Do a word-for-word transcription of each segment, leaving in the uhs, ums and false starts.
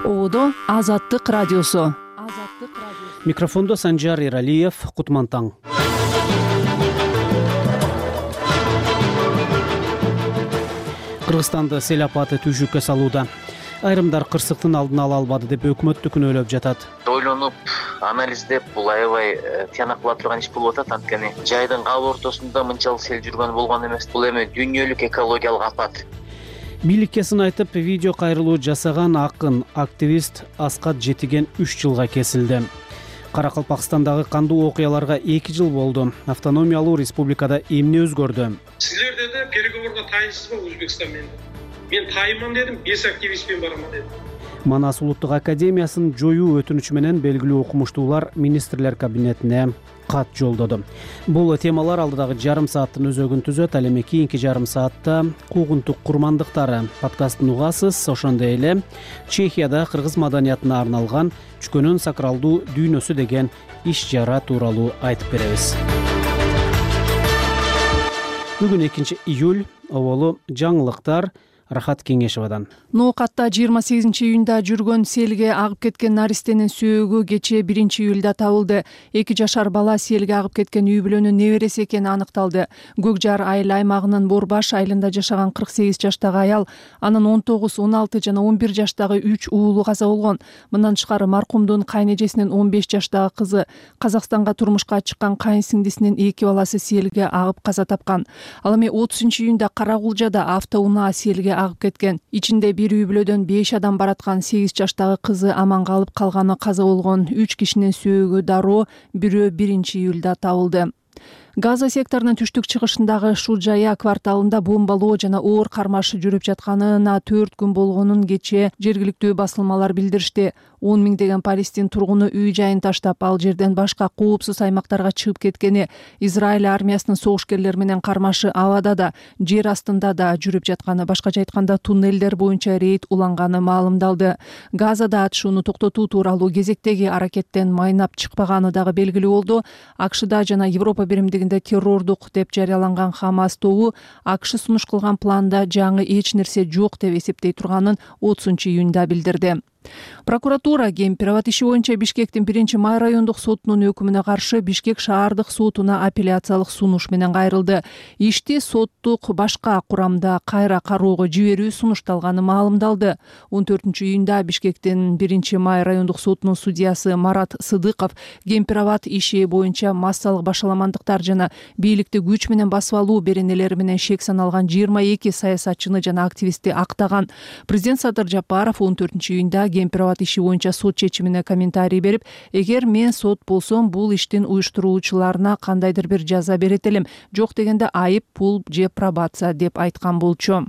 Оодо Азаттык радиосу. Микрофондо Санжар Эралиев, Кутмантаң. Кыргызстанды сел апаты түйшүккө салууда. Айрымдар кырсыктын алдын ала албады деп өкмөттү күнөөлөп жатат. Ойлонуп, анализдеп, бул аябай тыянак кыла турган иш болуп атат. Анткени жайдын кал ортосунда мынчалык сел жүргөн болгон эмес. Бул эми дүйнөлүк экологиялык апат. Бийликке сын айтып, видео кайрылуу жасаган акын, активист Аскат Жетиген үч жылга кесилди. Каракалпакстандагы кандуу окуяларга эки жыл болду. Автономиялуу республикада эмне өзгөрдү? Силер деди, переговорго тайынсызбы Өзбекстан менен? Мен тайынман дедим, беш активистпен бараман дедим. Манас улуттук академиясын жоюу өтүнүчү менен белгилүү окумуштуулар министрлер кабинетине кат жолдоду. Бул темалар алдыдагы жарым сааттын өзөгүн түзөт. Ал эми кийинки жарым саатта куугунтук курмандыктары подкастын угасыз. Ошондой эле Чехияда кыргыз маданиятына арналган Чүкөнүн сакралдуу дүйнөсү деген иш чара тууралуу айтып беребиз. Бүгүн экинчи июль, оболу жаңылыктар Рахат Кеңешевадан. Ноокатта жыйырма сегизинчи июнда жүргөн селге агып кеткен наристенин сөөгү кечээ биринчи июлда табылды. эки жашар бала селге агып кеткен үй бүлөнүн небереси экени аныкталды. Көкжар айыл аймагынын Борбаш айылында жашаган кырк сегиз жаштагы аял, анын он тогуз, он алты жана он бир жаштагы үч уулу каза болгон. Мындан тышкары маркумдун кайнэжесинин он беш жаштагы кызы, Казакстанга турмушка чыккан кайын сиңдисинин эки баласы селге агып каза тапкан. Ал эми отузунчу июнда Карагулжада автоунаа селге агып кеткен. Ичинде бир үй бүлөдөн беш адам бараткан. Сегиз жаштагы кызы аман калып, калганы каза болгон. Үч кишинин сөөгү дароо, бирөө биринчи июлда табылды. Газа секторунун түштүк чыгышындагы Шуджая кварталында бомбалоо жана оор кармаш жүрүп жатканына төрт күн болгонун кечээ жергиликтүү басылмалар билдиришти. он миңдеген Палестин тургуну үй жайын таштап, ал жерден башка коопсуз аймактарга чыгып кеткени, Израиль армиясынын согушкерлери менен кармашы абада да, жер астында да жүрүп жатканы, башкача айтканда туннелдер боюнча рейд уланганы маалымдалды. Газада атышууну токтотуу тууралуу кезектеги аракеттен майнап чыкпаганы дагы белгилүү болду. АКШда жана Европа биримдигинде террордук деп жарыяланган Хамас тобу АКШ сунуш кылган планда жаңы эч нерсе жок деп эсептей турганын отузунчу июнда билдирди. Прокуратура Кемпироват иши боюнча Бишкектин биринчи май райондук сотунун өкүмүнө каршы Бишкек шаардык сотуна апелляциялык сунуш менен кайрылды. Ишти соттук башка курамда кайра кароого жиберүү сунушталганы маалымдалды. он төртүнчү июнда Бишкектин биринчи май райондук сотунун судьясы Марат Сыдыков Кемпироват иши боюнча массалык башаламандыктар жана бийликти күч менен басып алуу беренелери менен шек саналган жыйырма эки саясатчыны жана активистти актаган. Президент Садыр Жапаров он төртүнчү июнда Кемпироват иши боюнча сот чечимине комментарий берип, эгер мен сот болсом, бул иштин уюштуруучуларына кандайдыр бир жаза берет элем, жок дегенде айып пул же пробация деп айткан болчу.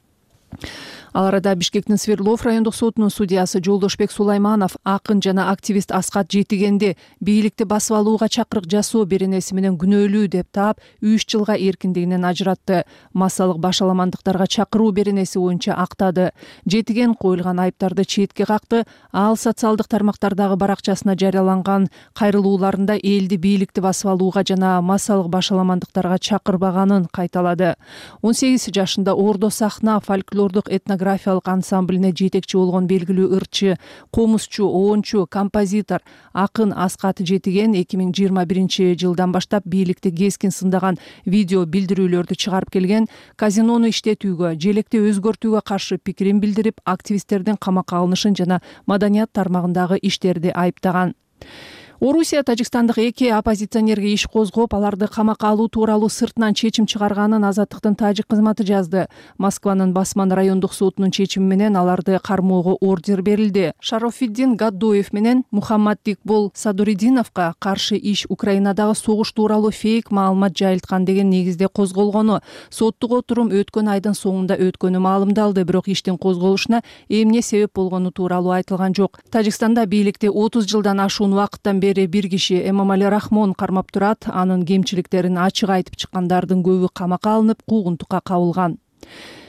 Ал арада Бишкектин Свердлов райондук сотунун судьясы Жолдошбек Сулайманов акын жана активист Аскат Жетигенди бийликти басып алууга чакырык жасоо беренеси менен күнөөлүү деп таап, үч жылга эркиндигинен ажыратты. Массалык башаламандыктарга чакыруу беренеси боюнча актады. Жетиген коюлган айыптарды четке какты. Ал социалдык тармактардагы баракчасына жарыяланган кайрылууларында элди бийликти басып алууга жана массалык башаламандыктарга чакырбаганын кайталады. он сегиз жашында Ордо сахна фольклордук этнографиялык ансамблине жетекчи болгон белгилүү ырчы, комузчу, оончу, композитор, акын Аскат Жетиген эки миң жыйырма биринчи жылдан баштап бийликти кескин сындаган видео билдирүүлөрдү чыгарып келген, казинону иштетүүгө, желекти өзгөртүүгө каршы пикирин билдирип, активисттердин камакка алынышын жана маданият тармагындагы иштерди айыптаган. Орусия Тажикстандык эки оппозиционерге иш козгоп, аларды камакка алуу тууралуу сыртынан чечим чыгарганын Азаттыктын тажик кызматы жазды. Москванын Басман райондук сотунун чечими менен аларды кармоого ордер берилди. Шарофиддин Гаддоев менен Мухаммад Дикбол Садуридиновго каршы иш Украинадагы согуш тууралуу фейк маалымат жайылткан деген негизде козголгону. Соттук отурум өткөн айдын соңунда өткөнү маалымдалды, бирок иштин козголушуна эмне себеп болгону тууралуу айтылган жок. Тажикстанда бийликти отуз жылдан ашуун убакыттан бери бир киши Эмомали Рахмон кармап турат. Анын кемчиликтерин ачык айтып чыккандардын көбү камакка алынып, куугунтукка кабылган.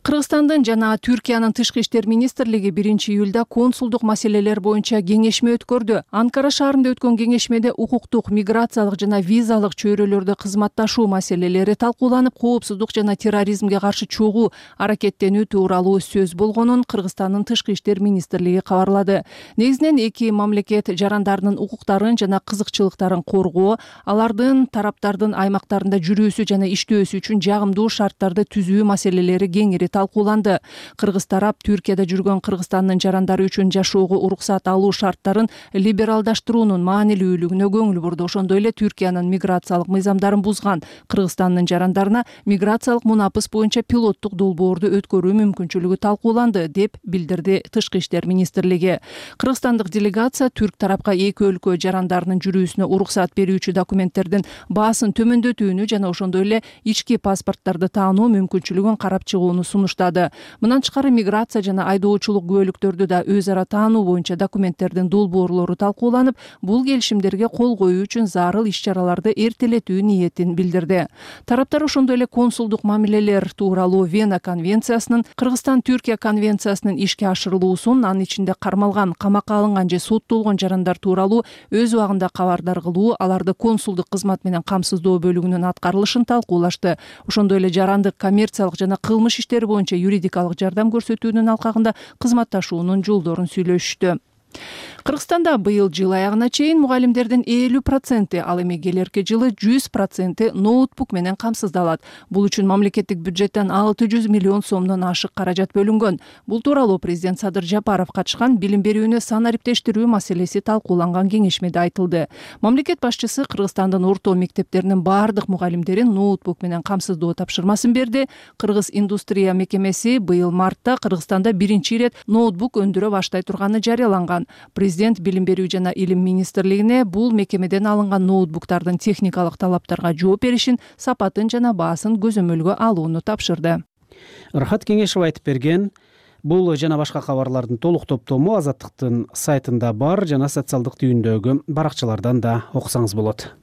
Кыргызстандын жана Түркиянын тышкы иштер министрлиги биринчи июлда консулдук маселелер боюнча кеңешме өткөрдү. Анкара шаарында өткөн кеңешмеде укуктук, миграциялык жана визалык чөйрөлөрдө кызматташуу маселелери талкууланып, коопсуздук жана терроризмге каршы чогуу аракеттенүү тууралуу сөз болгонун Кыргызстандын тышкы иштер министрлиги кабарлады. Негизинен эки мамлекет жарандарынын укуктарын жана кызыкчылыктарын коргоо, алардын тараптардын аймактарында жүрүүсү жана иштөөсү үчүн жагымдуу шарттарды түзүү маселелери кеңири талкууланды. Кыргыз тарап Түркияда жүргөн Кыргызстандын жарандары үчүн жашоого уруксат алуу шарттарын либералдаштыруунун маанилүүлүгүнө көңүл бурду. Ошондой эле Түркиянын миграциялык мыйзамдарын бузган Кыргызстандын жарандарына миграциялык мунапыс боюнча пилоттук долбоорду өткөрүү мүмкүнчүлүгү талкууланды, деп билдирди Тышкы иштер министрлиги. Кыргызстандык делегация түрк тарапка эки өлкө жарандарынын жүрүүсүнө уруксат берүүчү документтердин баасын төмөндөтүүнү жана ошондой эле ички паспорттарды таануу мүмкүнчүлүгүн карап чыгууну сунуштады. Мындан тышкары миграция жана айдоочулук күбөлүктөрдү да өз ара таануу боюнча документтердин долбоорлору талкууланып, бул келишимдерге кол коюу үчүн зарыл иш-чараларды эртелетүү ниетин билдирди. Тараптар ошондой эле консулдук мамилелер тууралуу Вена конвенциясынын, Кыргызстан-Түркия конвенциясынын ишке ашырылуусун, анын ичинде кармалган, камакка алынган же соттолгон жарандар тууралуу өз убагында кабардар кылуу, аларды консулдук кызмат менен камсыздоо бөлүгүнүн аткарылышын талкуулашты. Ошондой эле жарандык, коммерциялык жана кылмыш иштери боюнча юридикалык жардам көрсөтүүнүн алкагында кызматташуунун жолдорун сүйлөшүштү. Кыргызстанда быйыл жыл аягына чейин мугалимдердин элүү проценти, ал эми келерки жылы жүз проценти ноутбук менен камсыздалат. Бул үчүн мамлекеттик бюджеттен алты жүз миллион сомдон ашык каражат бөлүнгөн. Бул тууралуу президент Садыр Жапаров катышкан билим берүүнү санариптештирүү маселеси талкууланган кеңешмеде айтылды. Мамлекет башчысы Кыргызстандын орто мектептеринин баардык мугалимдерин ноутбук менен камсыздоо тапшырмасын берди. Кыргыз индустрия мекемеси быйыл мартта Кыргызстанда биринчи ирет ноутбук өндүрө баштай турганы жарыяланган. Президент билим берүү жана илим министрлигине бул мекемеден алынган ноутбуктардын техникалык талаптарга жооп беришин, сапатын жана баасын көзөмөлгө алууну тапшырды. Рахат Кеңешев айтып берген. Бул жана башка кабарлардын толук топтому Азаттыктын сайтында бар, жана социалдык түйүндөгү баракчалардан да окусаңыз болот.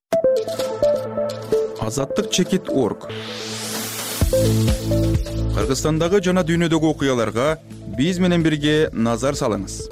азаттык чекит точка орг. Кыргызстандагы жана дүйнөдөгү окуяларга биз менен бирге назар салыңыз.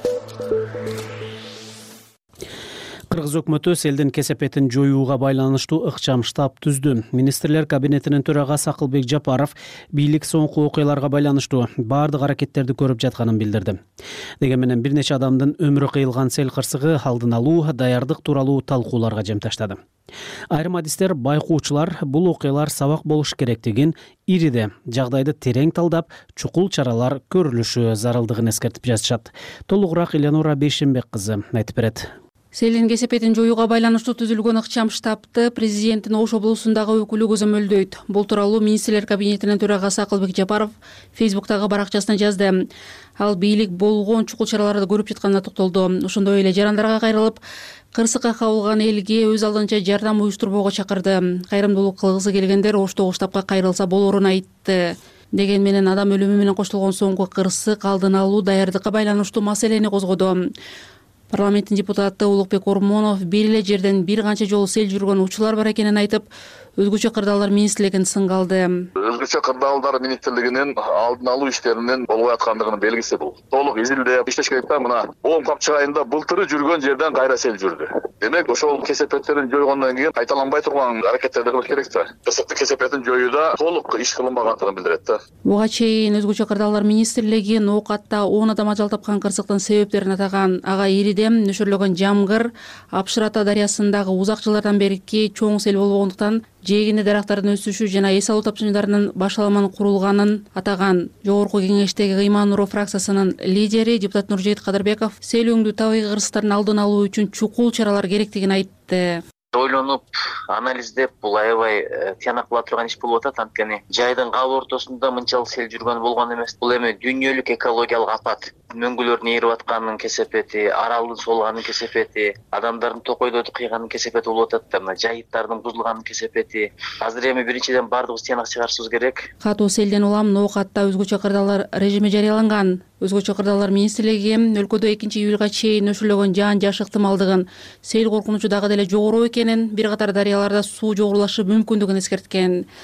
Кыргыз өкмөтү селдин кесепетин жоюуга байланыштуу ыкчам штаб түздү. Министрлер кабинетинин төрагасы Акылбек Жапаров бийлик соңку окуяларга байланыштуу баардык аракеттерди көрүп жатканын билдирди. Деген менен бир нече адамдын өмүрү кыйылган сел кырсыгы алдын алуу, даярдык тууралуу талкууларга жем таштады. Айрым адистер, байкоочулар бул окуялар сабак болуш керектигин, ириде жагдайды терең талдап, чукул чаралар көрүлүшү зарылдыгын эскертип жазышат. Толугураак Элеонора Бейшенбек кызы айтып берет. Селдин кесепетин жоюуга байланыштуу түзүлгөн ыкчам штабты президенттин Ош облусундагы өкүлү көзөмөлдөйт. Бул тууралуу министрлер кабинетинин төрагасы Акылбек Жапаров Фейсбуктагы баракчасына жазды. Ал бийлик болгон чукул чараларды көрүп жатканына токтолду. Ошондой эле жарандарга кайрылып, кырсыкка кабылган элге өз алдынча жардам уюштурбоого чакырды. Кайрымдуулук кылгысы келгендер Оштогу штабка кайрылса болорун айтты. Деген менен адам өлүмү менен коштолгон соңку кырсык алдын алуу, даярдыкка байланыштуу маселени козгоду. Парламенттин депутаты Улукбек Ормонов бир эле жерден бир канча жолу сел жүргөн учурлар бар экенин айтып, өзгөчө кырдаалдар министрлигин сынга алды. Өзгөчө кырдаалдар министрлигинин алдын алуу иштеринин болуп аткандыгынын белгиси бул. Толук изилдеп иштеш керек да, мына он капчык айында былтыры жүргөн жерден кайра сел жүрдү. Демек, ошол кесепеттерин жойгондон кийин кайталанбай турган аракеттерди кылыш керек да. Кырсыкты кесепетин жоюуда толук иш кылынбагандыгын билдирет да. Буга чейин өзгөчө кырдаалдар министрлиги Ноокатта он адам ажал тапкан кырсыктын себептерин атаган. Ага иридем нөшөрлөгөн жамгыр, Апшырата дарыясындагы узак жылдардан берки чоң сел болгондуктан жээгинде дарактардын өсүшү жана эс алуу тапшырмаларынын башаламанын курулганын атаган. Жогорку кеңештеги Ыйман Нуров фракциясынын лидери депутат Нуржейит Кадырбеков сел өңдүү табигый кырсыктардын алдын алуу үчүн чукул чаралар керектигин айтты. Ойлонуп, анализдеп, бул аябай тияна кыла турган иш болуп атат. Анткени жайдын кал ортосунда мынчалык сел жүргөн болгон эмес. Бул эми дүйнөлүк экологиялык апат. Мөңгүлөрдүн ээрип атканынын кесепети, аралдын солганынын кесепети, адамдардын токойдорду кыйганынын кесепети болуп атат да, мына жайыттардын бузулганынын кесепети. Азыр эми биринчиден баардыгыбыз тыянак чыгарышыбыз керек. Катуу селден улам Ноокатта өзгөчө кырдаалдар режими жарыяланган. Өзгөчө кырдаалдар министрлиги өлкөдө экинчи июлга чейин нөшөрлөгөн жаан жаш ыктымалдыгын, сел коркунучу дагы деле жогору экенин, бир катар дарыяларда суу жогорулашы мүмкүндүгүн эскерткен.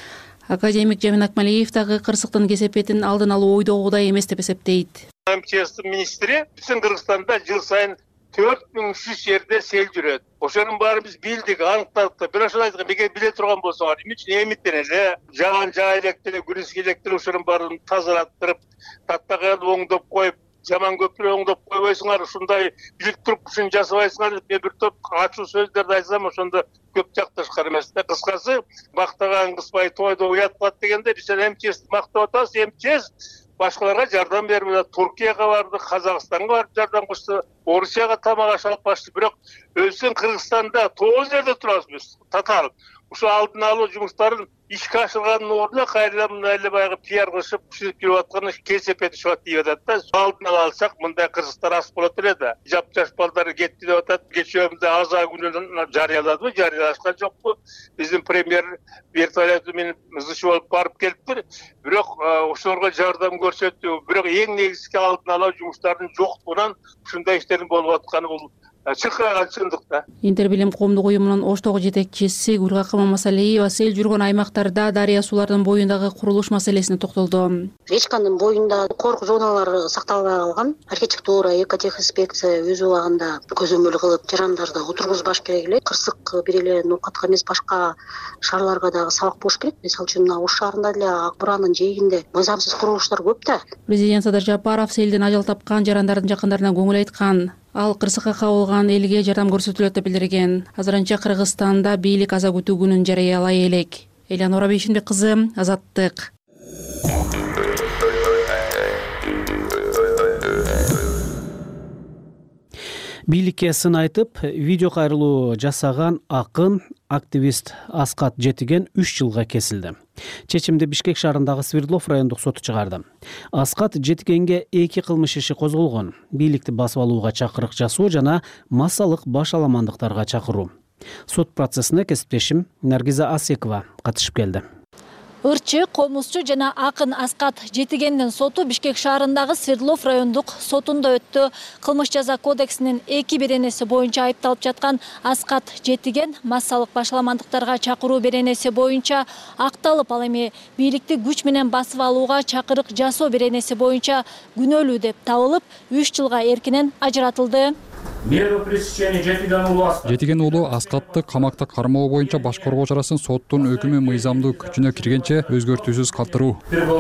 Академик Жамин Акмалиев дагы кырсыктын кесепетин алдын алуу ойдогудай эмес деп эсептейт. МЧС министри биздин Кыргызстанда жыл сайын төрт миң үч жүз жерде сел жүрөт. Ошонун баары биз билдик, аныктадык. Бирок ошол айткан бекер биле турган болсоңор, эмне үчүн эмиттен эле жаган жаа электере, күрүс электере ошонун баарын тазалаттырып, таттаган оңдоп коюп, жаман көпүрө оңдоп койбойсуңар, ушундай билип туруп ушуну жасабайсыңар деп мен бир топ ачуу сөздөрдү айтсам, ошондо көп жакташкар эмес да. Кыскасы, мактаган кызбай тойдо уят кылат дегенде биз МЧСти мактап атабыз. МЧС башкаларга жардам берип, Туркияга барды, Казакстанга барып жардам кылышты, Орусияга тамак аш алып башты. Бирок өзүн Кыргызстанда тогуз жерде турабыз биз. Татар. Ушу алдын алуу жумуштарын ишке ашырганын ордуна кайрадан мындай эле баягы пиар кылышып, күчүнүп келип атканы кесепети чыгат деп атат да. Алдын ала алсак, мындай кыргыздар аз болот эле да. Жап-жаш балдар кетти деп атат. Кечөөмдө аза күнүн жарыяладыбы, жарыялашкан жокпу. Биздин премьер вертолеты менен зычып алып барып келиптир. Бирок ошолорго жардам көрсөттү. Бирок эң негизги алдын алуу жумуштардын жоктугунан ушундай иштердин болуп атканы бул чыккан чындык да. Интербилим коомдук уюмунун Оштогу жетекчиси Гүлгакы Мамасалиева сел жүргөн аймактарда дарыя суулардын боюндагы курулуш маселесине токтолду. Речканын боюнда корку зоналары сакталбай калган. Архитектура, экотехинспекция өз убагында көзөмөл кылып, жарандарды отургузбаш керек эле. Кырсык бир эле Ноокатка эмес, башка шаарларга дагы сабак болуш керек. Мисалы үчүн Ош шаарында деле Ак Буранын жээгинде мыйзамсыз курулуштар көп да. Президент Садыр Жапаров селден ажал тапкан жарандардын жакындарына көңүл айткан. Ал кырсыкка кабылган элге жардам көрсөтүлөт деп билдирген. Азырынча Кыргызстанда бийлик аза күтүү күнүн жарыялай элек. Элянора Бейшинбек кызы, Азаттык. Бийликке сын айтып, видео кайрылуу жасаган акын, активист Аскат Жетиген үч жылга кесилди. Чечимди Бишкек шаарындагы Свердлов райондук соту чыгарды. Аскат Жетигенге эки кылмыш иши козголгон: бийликти басып алууга чакырык жасоо жана массалык башаламандыктарга чакыруу. Сот процессине кесиптешим Наргиза Асекова катышып келди. Ырчы, комузчу жана акын Аскат Жетигендин соту Бишкек шаарындагы Свердлов райондук сотунда өттү. Кылмыш жаза кодексинин эки беренеси боюнча айыпталып жаткан Аскат Жетиген массалык башаламандыктарга чакыруу беренеси боюнча акталып, ал эми бийликти күч менен басып алууга чакырык жасоо беренеси боюнча күнөөлүү деп табылып, үч жылга эркинен ажыратылды. Жетиген уулу Аскатты камакта кармоо боюнча башкаруу чарасын соттун өкүмү мыйзамдуу күчүнө киргенче өзгөртүүсүз калтыруу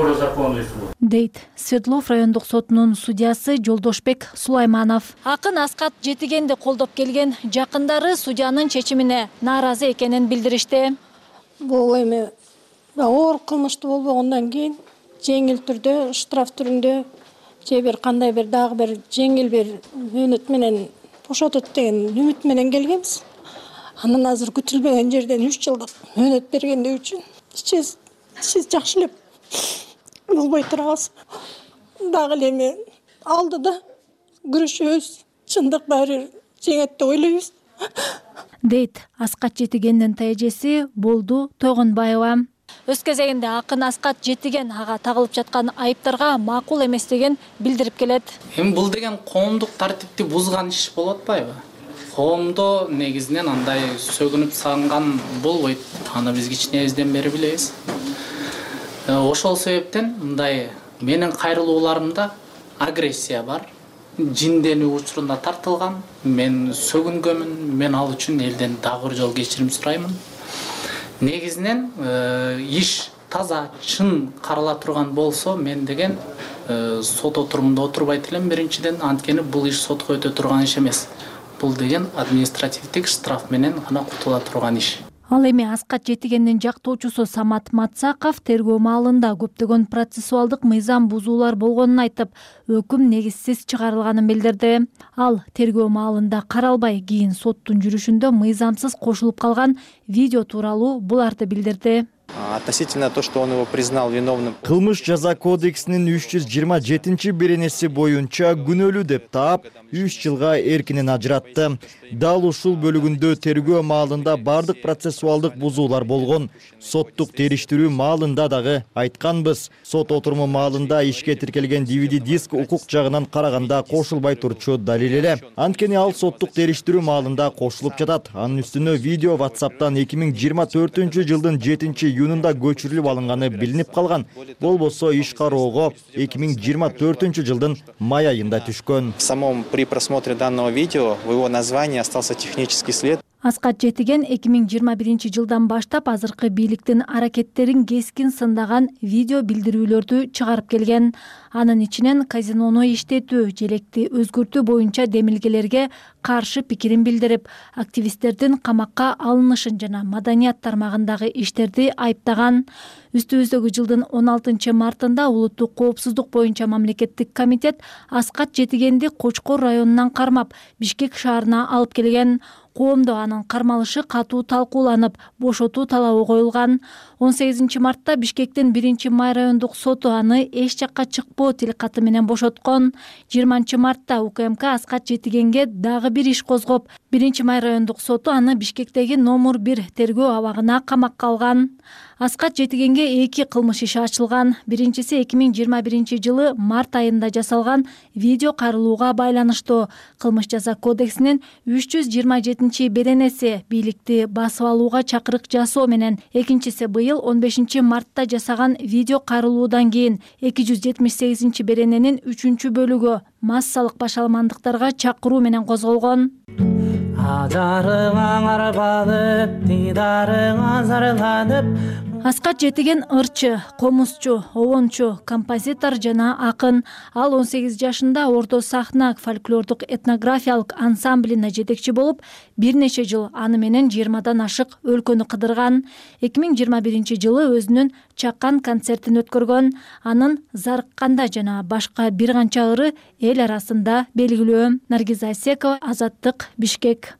дейт Свердлов райондук сотунун судьясы Жолдошбек Сулайманов. Акын Аскат Жетигенди колдоп келген жакындары судьянын чечимине нааразы экенин билдиришти. Бул эми оор кылмыштуу болбогондон кийин жеңил түрдө, штраф түрүндө же бир кандай бир дагы бир жеңил бир мөөнөт менен бошотот деген үмүт менен келгенбиз. Андан азыр күтүлбөгөн жерден үч жылдык мөөнөт бергендиги үчүн сиз сиз жакшы эле болбой турабыз. Дагы эле эми алдыда күрөшөбүз. Чындык баары жеңет деп ойлойбуз. дейт Аскат Жетигендин тажеси Болду Тойгонбаева. Өз кезегинде акын Аскат Жетиген ага тагылып жаткан айыптарга макул эмес деген билдирип келет. Эми бул деген коомдук тартипти бузган иш болуп атпайбы? Коомдо негизинен андай сөгүнүп сагынган болбойт. Аны биз кичинебизден бери билебиз. Ошол себептен мындай менин кайрылууларымда агрессия бар. Жинденүү учурунда тартылган. Мен сөгүнгөмүн. Мен ал үчүн элден дагы бир жолу кечирим сураймын. Негизинен иш таза, чын карала турган болсо, мен деген сот отурумунда отурбайт элем. Биринчиден, анткени бул иш сотко өтө турган иш эмес. Бул деген административдик штраф менен гана кутула турган иш. Ал эми Аскат Жетигендин жактоочусу Самат Матсаков тергөө маалында көптөгөн процессуалдык мыйзам бузуулар болгонун айтып, өкүм негизсиз чыгарылганын билдирди. Ал тергөө маалында каралбай кийин соттун жүрүшүндө мыйзамсыз кошулуп калган видео тууралуу буларды билдирди. Относительно то, что он его признал виновным. Кылмыш жаза кодексинин үч жүз жыйырма жетинчи беренеси боюнча күнөөлүү деп таап, үч жылга эркинен ажыратты. Дал ушул бөлүгүндө тергөө маалында бардык процессуалдык бузуулар болгон. Соттук териштирүү маалында дагы айтканбыз. Сот отуруму маалында ишке тиркелген ди ви ди диск укук жагынан караганда кошулбай турчу далил эле. Анткени ал соттук териштирүү маалында кошулуп жатат. Анын үстүнө видео WhatsApp'тан эки миң жыйырма төртүнчү жылдын жетинчи июнунда көчүрүлүп алынганы билинип калган. Болбосо иш кароого эки миң жыйырма төртүнчү жылдын май айында түшкөн. В самом при просмотре данного видео в его названии остался технический след. Аскат Жетиген эки миң жыйырма биринчи жылдан баштап азыркы бийликтин аракеттерин кескин сындаган видео билдирүүлөрдү чыгарып келген. Анын ичинен казинону иштетүү, желекти өзгөртүү боюнча демилгелерге каршы пикирин билдирип, активисттердин камакка алынышын жана маданият тармагындагы иштерди айыптаган. Үстүбүздөгү жылдын он алтынчы мартында улуттук коопсуздук боюнча мамлекеттик комитет Аскат Жетигенди Кочкор районунан кармап, Бишкек шаарына алып келген. Коомдо анын кармалышы катуу талкууланып, бошотуу талабы коюлган. он сегизинчи мартта Бишкектин биринчи май райондук соту аны эч жакка чыкпоо тилкаты менен бошоткон. жыйырманчы мартта УКМК Аскат Жетигенге дагы бир иш козгоп, биринчи май райондук соту аны Бишкектеги номер бир тергөө абагына камакка алган. Аскат Жетигенге эки кылмыш иши ачылган. Биринчиси эки миң жыйырма биринчи жылы март айында жасалган видео карылууга байланыштуу. Кылмыш жаза кодексинин үч жүз жыйырма жетинчи беренеси бийликти басып алууга чакырык жасоо менен, экинчиси быйыл он бешинчи мартта жасаган видео карылуудан кийин эки жүз жетимиш сегизинчи берененин үчүнчү бөлүгү массалык башаламандыктарга чакыруу менен козголгон. Ажарыңа арбалып, дидарыңа зарыланып. Аскат Жетиген ырчы, комузчу, обончу, композитор жана акын. Ал он сегиз жашында Орто сахна фольклордук этнографиялык ансамблине жетекчи болуп, бир нече жыл аны менен жыйырмадан ашык өлкөнү кыдырган. эки миң жыйырма биринчи жылы өзүнүн чаккан концертин өткөргөн. Анын Зарыкканда жана башка бир канча ыры эл арасында белгилүү. Наргиза Асекова, Азаттык, Бишкек.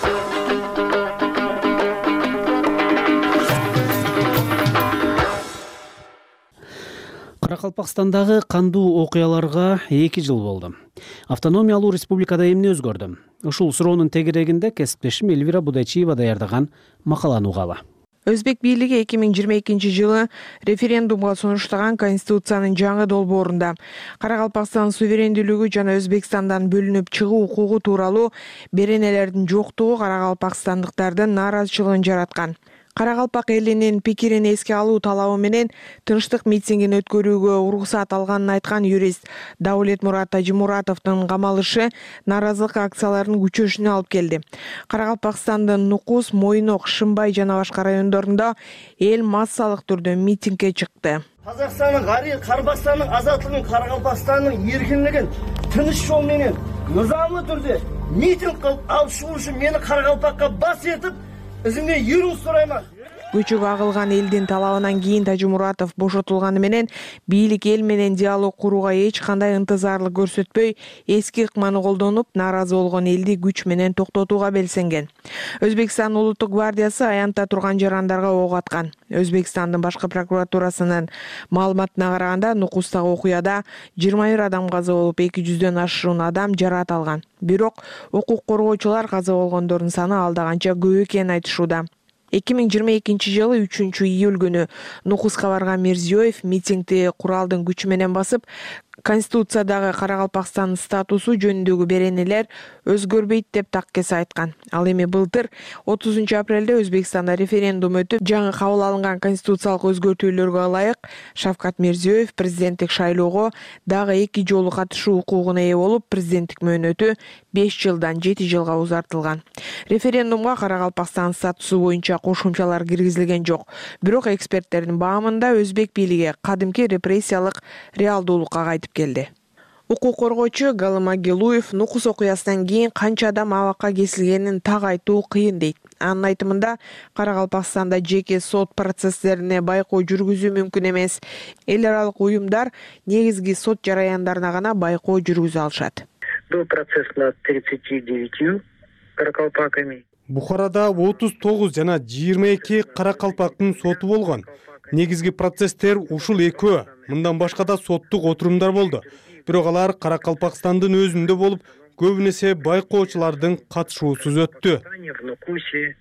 Каракалпакстандагы кандуу окуяларга эки жыл болду. Автономиялуу республикада эмне өзгөрдү? Ушул суроонун тегерегинде кесиптешим Эльвира Будайчиева даярдаган макаланы угалы. Өзбек бийлиги эки миң жыйырма экинчи жылы референдумга сунуштаган Конституциянын жаңы долбоорунда Каракалпакстан суверендүүлүгү жана Өзбекстандан бөлүнүп чыгуу укугу тууралуу беренелердин жоктугу каракалпакстандыктардын нааразычылыгын жараткан. Каракалпак элинин пикирин эске алуу талабы менен тынчтык митингин өткөрүүгө уруксат алганын айткан юрист Даулетмурат Тажимуратовдун камалышы нааразылык акцияларынын күчөшүнө алып келди. Каракалпакстандын Нукус, Мойнок, Шымбай жана башка райондорунда эл массалык түрдө митингге чыкты. Казакстандын Карабастандын азаттыгын, Каракалпакстандын эркиндигин тыныч жол менен нызамлы түрдө митинг кылып алып чыгуу үчүн мени Каракалпакка бас этип Өзүңө юруу сурайман. Көчөгө агылган элдин талабынан кийин Тажимуратов бошотулганы менен бийлик эл менен диалог курууга эч кандай ынтызарлык көрсөтпөй, эски ыкманы колдонуп, нааразы болгон элди күч менен токтотууга белсенген. Өзбекстан улуттук гвардиясы аянтта турган жарандарга ок аткан. Өзбекстандын башкы прокуратурасынын маалыматына караганда, Нукустагы окуяда жыйырма бир адам каза болуп, эки жүздөн ашуун адам жараат алган. Бирок укук коргоочулар каза болгондордун саны алда канча көп экенин айтышууда. эки миң жыйырма экинчи жылы үчүнчү июль күнү Нукуска барган Мирзиёев митингди куралдын күчү менен басып, Конституциядагы Каракалпакстандын статусу жөнүндөгү беренелер өзгөрбөйт деп таккес айткан. Ал эми былтыр отузунчу апрелде Өзбекстанда референдум өтүп, жаңы кабыл алынган конституциялык өзгөртүүлөргө ылайык Шавкат Мирзиёев президенттик шайлоого дагы эки жолу катышуу укугуна ээ болуп, президенттик мөөнөтү беш жылдан жети жылга узартылган. Референдумга Каракалпакстан статусу боюнча кошумчалар киргизилген жок. Бирок эксперттердин баамында Өзбек бийлиги кадимки репрессиялык реалдуулукка кайтып келди. Укук коргоочу Галым Агилуев Нукус окуясынан кийин канча адам абакка кесилгенин так айтуу кыйын дейт. Анын айтымында, Каракалпакстанда жеке сот процесстерине байкоо жүргүзүү мүмкүн эмес. Эл аралык уюмдар негизги сот жараяндарына гана байкоо жүргүзө алышат. Был процесс над тридцатью девятью каракалпаками. Бухарада отуз тогуз жана жыйырма эки каракалпактын соту болгон. Негизги процесстер ушул экөө. Мындан башка да соттук отурумдар болду. Бирок алар Каракалпакстандын өзүндө болуп, көбүнесе байкоочулардын катышуусуз өттү.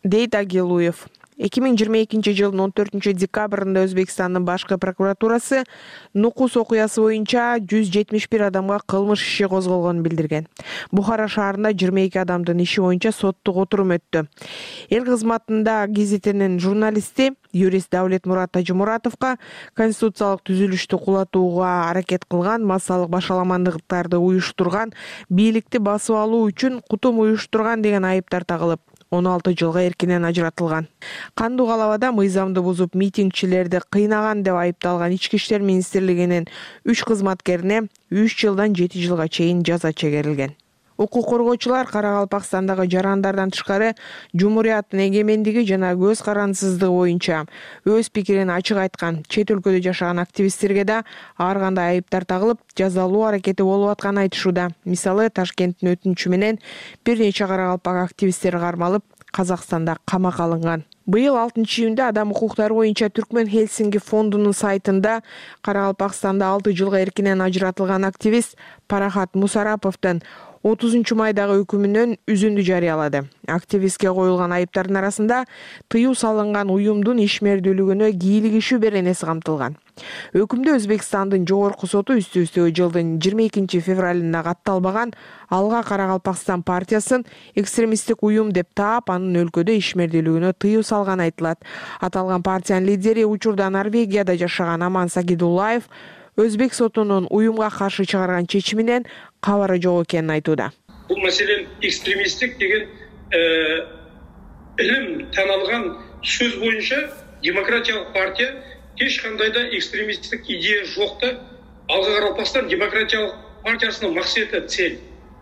дейт Агилуев. эки миң жыйырма экинчи жылдын он төртүнчү декабрында Өзбекстандын башкы прокуратурасы Нукус окуясы боюнча жүз жетимиш бир адамга кылмыш иши козголгонун билдирген. Бухара шаарында жыйырма эки адамдын иши боюнча соттук отурум өттү. Эл кызматында гезитинин журналисти юрист Давлет Мурат Тажимуратовго конституциялык түзүлүштү кулатууга аракет кылган, массалык башаламандыктарды уюштурган, бийликти басып алуу үчүн кутум уюштурган деген айыптар тагылып, он алты жылга эркинен ажыратылган. Кандуу калабада мыйзамды бузуп митингчилерди кыйнаган деп айыпталган Ички иштер министрлигинин үч кызматкерине үч жылдан жети жылга чейин жаза чегерилген. Укук коргоочулар Каракалпакстандагы жарандардан тышкары жумурияттын эгемендиги жана көз карандысыздыгы боюнча өз пикирин ачык айткан чет өлкөдө жашаган активисттерге да ар кандай айыптар тагылып, жазалуу аракети болуп атканын айтышууда. Мисалы, Ташкенттин өтүнүчү менен бир нече каракалпак активисттери кармалып, Казакстанда камакка алынган. Быйыл алтынчы июнда адам укуктары боюнча Түркмен Хельсинки фондунун сайтында Каракалпакстанда алты жылга эркинен ажыратылган активист Парахат Мусараповдун отузунчу майдагы өкүмүнөн үзүндү жарыялады. Активистке коюлган айыптардын арасында тыюу салынган уюмдун ишмердүүлүгүнө кийлик ишүү беренеси камтылган. Өкүмдө Өзбекстандын жогорку соту үстү-үстү жылдын жыйырма экинчи февралында катталбаган Алга Каракалпакстан партиясын экстремисттик уюм деп таап, анын өлкөдө ишмердүүлүгүнө тыюу салган айтылат. Аталган партиянын лидери учурда Норвегияда жашаган Аман Сагидуллаев Өзбек сотунун уюмга каршы чыгарган чечиминен кабары жок экенин айтууда. Бул маселен экстремисттик деген илим таналган сөз боюнча демократиялык партия эч кандай да экстремисттик идея жок да. Алга Каракалпакстан демократиялык партиясынын максаты цель.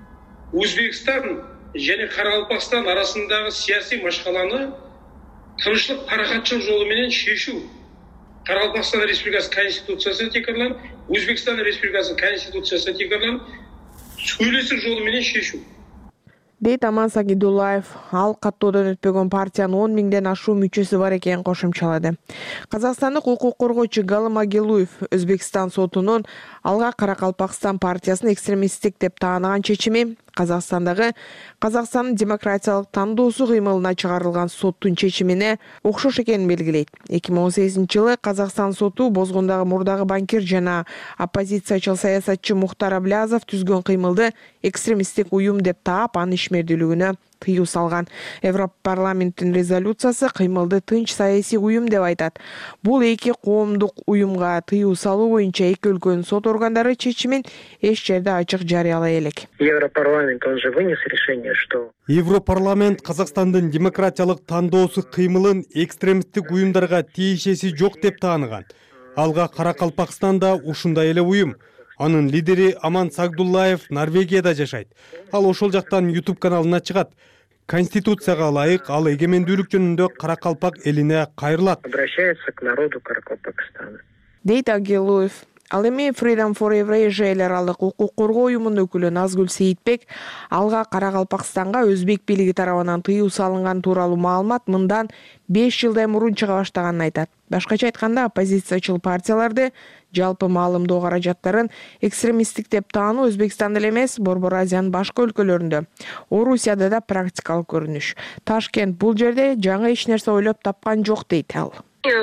Өзбекстан және Каракалпакстан арасындагы саясий машкаланы тынычлык, паракатчылык жолу менен шешүү. Каракалпакстан Республикасы Конституциясы текарланып, Өзбекстан Республикасы Конституциясы текарланып, сүйлөшүү жолу менен шешүү. Дейт Аман Сагидуллаев. Ал каттоодон өтпөгөн партиянын он миңден ашуу мүчөсү бар экенин кошумчалады. Казакстандык укук коргоочу Галым Агилуев Өзбекстан сотунун Алга Каракалпакстан партиясын экстремисттик деп таанаган чечими Казакстандагы Казакстандын демократиялык тандоосу кыймылына чыгарылган соттун чечимине окшош экенин белгилейт. эки миң он сегизинчи жылы Казакстан соту Бозгундагы мурдагы банкир жана оппозициячыл саясатчы Мухтар Аблязов түзгөн кыймылды экстремисттик уюм деп таап, анын ишмердүүлүгүнө тыюу салган. Европарламенттин резолюциясы кыймылды тынч саясий уюм деп айтат. Бул эки коомдук уюмга тыюу салуу боюнча эки өлкөнүн сот органдары чечимин эч жерде ачык жарыялай элек. Европарламент он же вынес решение, что Европарламент Казакстандын демократиялык тандоосу кыймылын экстремисттик уюмдарга тиешеси жок деп тааныган. Алга Каракалпакстанда ушундай эле уюм. Анын лидери Аман Сагдуллаев Норвегияда жашайт. Ал ошол жактан YouTube каналына чыгат. Конституцияга ылайык ал эгемендүүлүк жөнүндө Каракалпак элине кайрылат. Обращается к народу Каракалпакстана. Дейт Агилуев. Ал эми Freedom for Eurasia эл аралык укук коргоо уюмунун өкүлү Назгүл Сейитбек Алга Каракалпакстанга өзбек бийлиги тарабынан тыюу салынган тууралуу маалымат мындан беш жылдай мурун чыга баштаганын айтат. Башкача айтканда, оппозициячыл партияларды жалпы маалымдоо каражаттарын экстремисттик деп таануу Өзбекстанда эле эмес, Борбор Азиянын башка өлкөлөрүндө, Орусияда да практикалык көрүнүш. Ташкент бул жерде жаңы эч нерсе ойлоп тапкан жок дейт ал.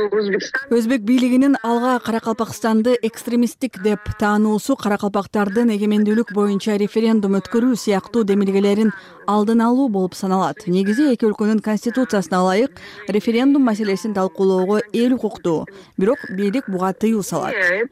Өзбек бийлигинин Алга Каракалпакстанды экстремисттик деп таануусу каракалпактардын эгемендүүлүк боюнча референдум өткөрүү сыяктуу демилгелерин алдын алуу болуп саналат. Негизи эки өлкөнүн конституциясына ылайык референдум маселесин талкуулоого эл укуктуу, бирок бийлик буга тыюу салат.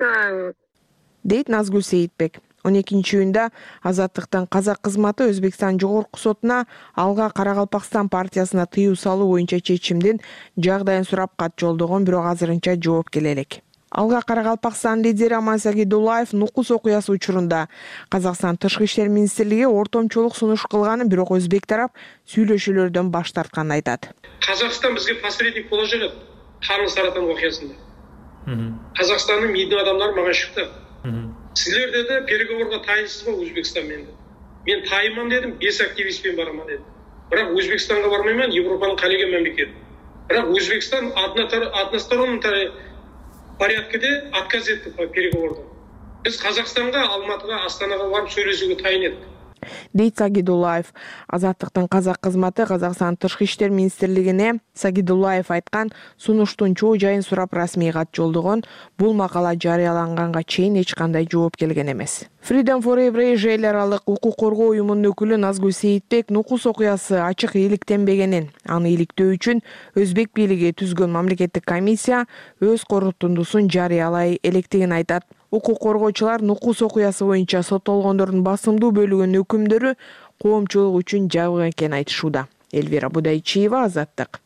Дейт Назгүл Сейитбек. он экинчи июнда Азаттыктын казак кызматы Өзбекстан жогорку сотуна Алга Каракалпакстан партиясына тыюу салуу боюнча чечимдин жагдайын сурап кат жолдогон, бирок азырынча жооп келе элек. Алга Каракалпакстан лидери Аман Сагидуллаев Нукус окуясы учурунда Казакстан Тышкы иштер министрлиги ортомчулук сунуш кылганын, бирок өзбек тарап сүйлөшүүлөрдөн баш тартканын айтат. Казакстан бизге посредник боло жүрөт. Ханым Саратан окуясында. Казакстандын медиа адамдары мага чыкты. Силерде де переговорга тайынсызбы Өзбекстан менен? Мен тайыман дедим, бес активистпен бараман дедим. Бирок Өзбекстанга бармайман, Европанын калеген мамлекети. Бирок Өзбекстан односторонний порядкеде отказ этти переговордан. Биз Казакстанга, Алматыга, Астанага барып сүйлөшүүгө тайын эттик. дейт Сагидуллаев. Азаттыктын казак кызматы Казакстан Тышкы иштер министрлигине Сагидуллаев айткан сунуштун чоо жайын сурап расмий кат жолдогон. Бул макала жарыяланганга чейин эч кандай жооп келген эмес. Freedom for Every эл аралык укук коргоо уюмунун өкүлү Назгүл Сейитбек Нукус окуясы ачык ийгиликтенбегенин, аны ийгиликтөө үчүн өзбек бийлиги түзгөн мамлекеттик комиссия өз корутундусун жарыялай электигин айтат. Укук коргоочулар Нукус окуясы боюнча соттолгондордун басымдуу бөлүгүнүн өкүмдөрү коомчулук үчүн жабык экенин айтышууда. Элвира Будайчиева, Азаттык.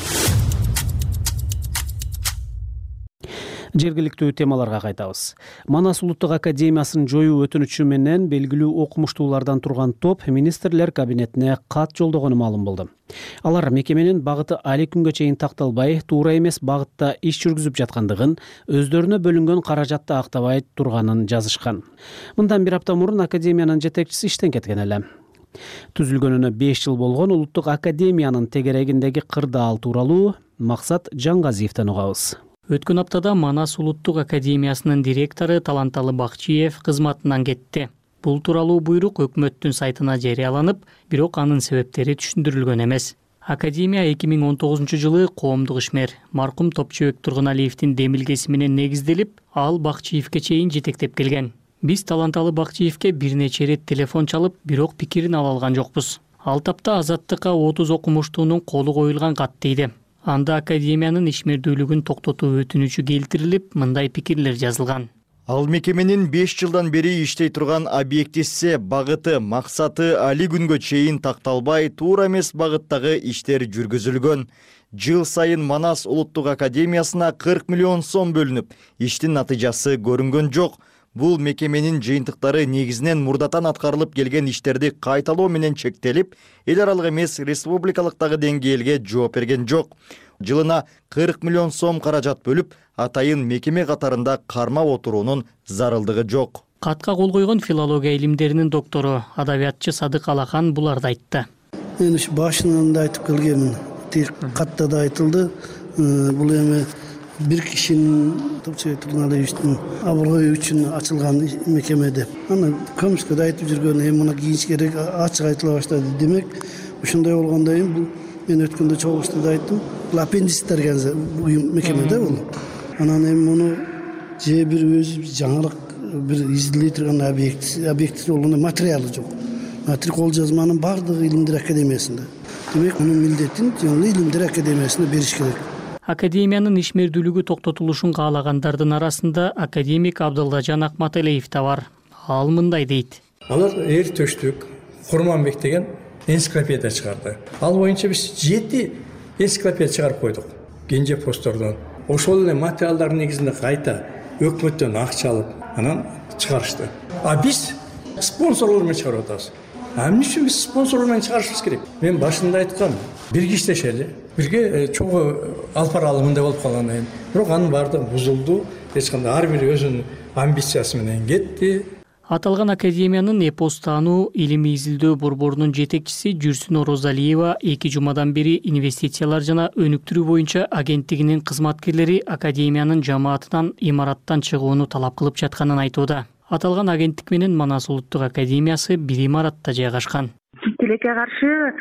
Жергиликтүү темаларга кайтабыз. Манас улуттук академиясын жоюу өтүнүчү менен белгилүү окумуштуулардан турган топ министрлер кабинетине кат жолдогону маалым болду. Алар мекеменин багыты али күнгө чейин такталбай, туура эмес багытта иш жүргүзүп жаткандыгын, өздөрүнө бөлүнгөн каражатты актабай турганын жазышкан. Мындан бир апта мурун академиянын жетекчиси иштен кеткен эле. Түзүлгөнүнө беш жыл болгон улуттук академиянын тегерегиндеги кырдаал тууралуу Максат Жаңгазиевден угабыз. Өткөн аптада Манас улуттук академиясынын директору Таланталы Бакчиев кызматынан кетти. Бул тууралуу буйрук өкмөттүн сайтына жарыяланып, бирок анын себептери түшүндүрүлгөн эмес. Академия эки миң он тогузунчу жылы коомдук ишмер маркум Топчубек Тургуналиевдин демилгеси менен негизделип, ал Бакчиевке чейин жетектеп келген. Биз Таланталы Бакчиевке бир нече ирет телефон чалып, бирок пикирин ала алган жокпуз. Ал тапта Азаттыкка отуз окумуштуунун колу коюлган кат дейди. Анда академиянын ишмердүүлүгүн токтотуу өтүнүчү келтирилип, мындай пикирлер жазылган. Ал мекеменин беш жылдан бери иштей турган объектиси, багыты, максаты али күнгө чейин такталбай, туура эмес багыттагы иштер жүргүзүлгөн. Жыл сайын Манас улуттук академиясына кырк миллион сом бөлүнүп, иштин натыйжасы көрүнгөн жок. Бул мекеменин жыйынтыктары негизинен мурдатан аткарылып келген иштерди кайталоо менен чектелип, эл аралык эмес республикалыктагы деңгээлге жооп берген жок. Жылына кырк миллион сом каражат бөлүп, атайын мекеме катарында кармап отуруунун зарылдыгы жок. Катка кол койгон филология илимдеринин доктору, адабиятчы Садык Алахан буларды айтты. Мен ушу башынан да айтып келгенмин. Тек катта да айтылды. Бул эми бир кишинин Топчубек Тургуналиевдин аброю үчүн ачылган мекеме деп. Аны көмүскө да айтып жүргөн, эми муну кийинчерээк ачык айтыла баштады. Демек, ушундай болгондон кийин бул мен өткөндө чогулушта да айттым. Бул аппендицтерге уюм мекемеде бул. Анан эми муну же бир өзү жаңылык бир изилдей турган объект, объекти болгондо материалы жок. Материал кол жазманын бардыгы Илимдер академиясында. Демек, мунун милдетин жаңы Илимдер академиясына бериш керек. Академиянын ишмердүүлүгү токтотулушун каалагандардын арасында академик Абдыллажан Акматалиев да бар. Ал мындай дейт. Алар эр төштүк Курманбек деген энциклопедия чыгарды. Ал боюнча биз жети энциклопедия чыгарып койдук. Кенже постордон. Ошол эле материалдардын негизинде кайта өкмөттөн акча алып, анан чыгарышты. А биз спонсорлор менен чыгарып атабыз. А эмне үчүн биз спонсорлор менен чыгарышыбыз керек? Мен башында айткам, бирге иштешели. Бирге чогуу алып аралы мындай болуп калгандан кийин, бирок анын баардыгы бузулду. Эч кандай ар бири өзүнүн амбициясы менен кетти. Аталган академиянын эпос таануу илимий изилдөө борборунун жетекчиси Жүрсүн Орозалиева эки жумадан бери инвестициялар жана өнүктүрүү боюнча агенттигинин кызматкерлери академиянын жамаатынан имараттан чыгууну талап кылып жатканын айтууда. Аталган агенттик менен Манас улуттук академиясы бир имаратта жайгашкан. Тилекке каршы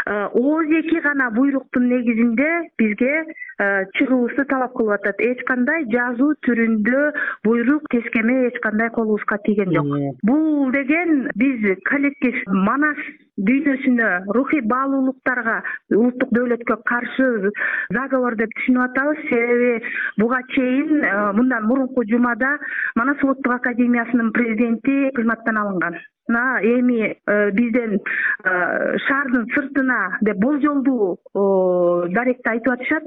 ооз эки гана буйруктун негизинде бизге чыгуубузду талап кылып атат. Эч кандай жазуу түрүндө буйрук, тескеме эч кандай колубузга тийген жок. Бул деген биз коллектив Манас дүйнөсүнө, рухий баалуулуктарга, улуттук дөөлөткө каршы заговор деп түшүнүп атабыз. Себеби буга чейин мындан мурунку жумада Манас улуттук академиясынын президенти кызматтан алынган. Эми бизден шаардын сыртына деп болжолдуу даректи айтып атышат.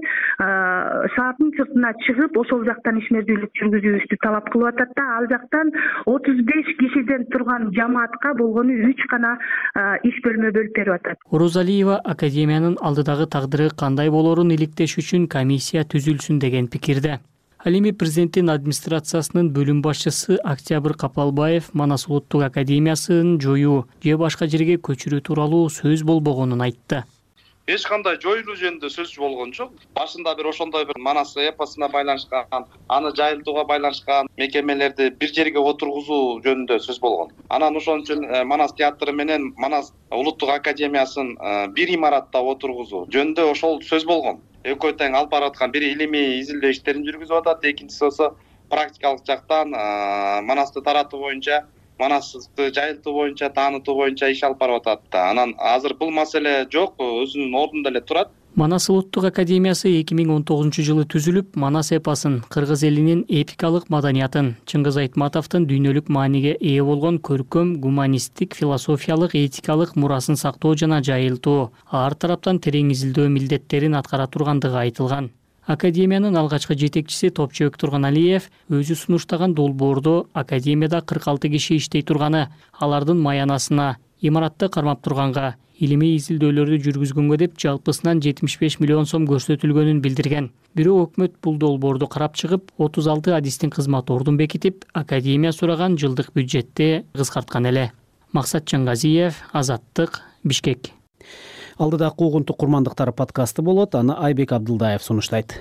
Шаардын сыртына чыгып, ошол жактан ишмердүүлүк жүргүзүүбүздү талап кылып атат да, ал жактан отуз беш кишиден турган жамаатка болгону үч гана иш бөлмө бөлүп берип атат. Орозалиева академиянын алдыдагы тагдыры кандай болорун иликтеш үчүн комиссия түзүлсүн деген пикирде. Ал эми президенттин администрациясынын бөлүм башчысы Октябрь Капалбаев Манас улуттук академиясын жоюу же башка жерге көчүрүү тууралуу сөз болбогонун айтты. эч кандай жоюлуу жөнүндө сөз болгон жок. Башында бир ошондой бир Манас эпосуна байланышкан, аны жайылтууга байланышкан мекемелерди бир жерге отургузуу жөнүндө сөз болгон. Анан ошон үчүн Манас театры менен Манас улуттук академиясын бир имаратта отургузуу жөнүндө ошол сөз болгон. Экөө тең алып барып аткан бири илимий изилдөө иштерин жүргүзүп атат, экинчиси болсо практикалык жактан Манасты таратуу боюнча, Манасты жайылтуу боюнча, таанытуу боюнча иш алып барып атат да. Анан азыр бул маселе жок, өзүнүн ордунда эле турат. Манас улуттук академиясы эки миң он тогузунчу жылы түзүлүп, Манас эпосын, кыргыз элинин эпикалык маданиятын, Чыңгыз Айтматовдун дүйнөлүк мааниге ээ болгон көркөм, гуманисттик, философиялык, этикалык мурасын сактоо жана жайылтуу, ар тараптан терең изилдөө милдеттерин аткара тургандыгы айтылган. Академиянын алгачкы жетекчиси Топчубек Турганалиев өзү сунуштаган долбоордо академияда кырк алты киши иштей турганы, алардын маянасына, имаратты кармап турганга, илимий изилдөөлөрдү жүргүзгөнгө деп жалпысынан жетимиш беш миллион сом көрсөтүлгөнүн билдирген. Бирок өкмөт бул долбоорду карап чыгып, отуз алты адистин кызмат ордун бекитип, академия сураган жылдык бюджетти кыскарткан эле. Максат Чаңгазиев, Азаттык, Бишкек. Алдыда куугунтук курмандыктары подкасты болот, аны Айбек Абдылдаев сунуштайт.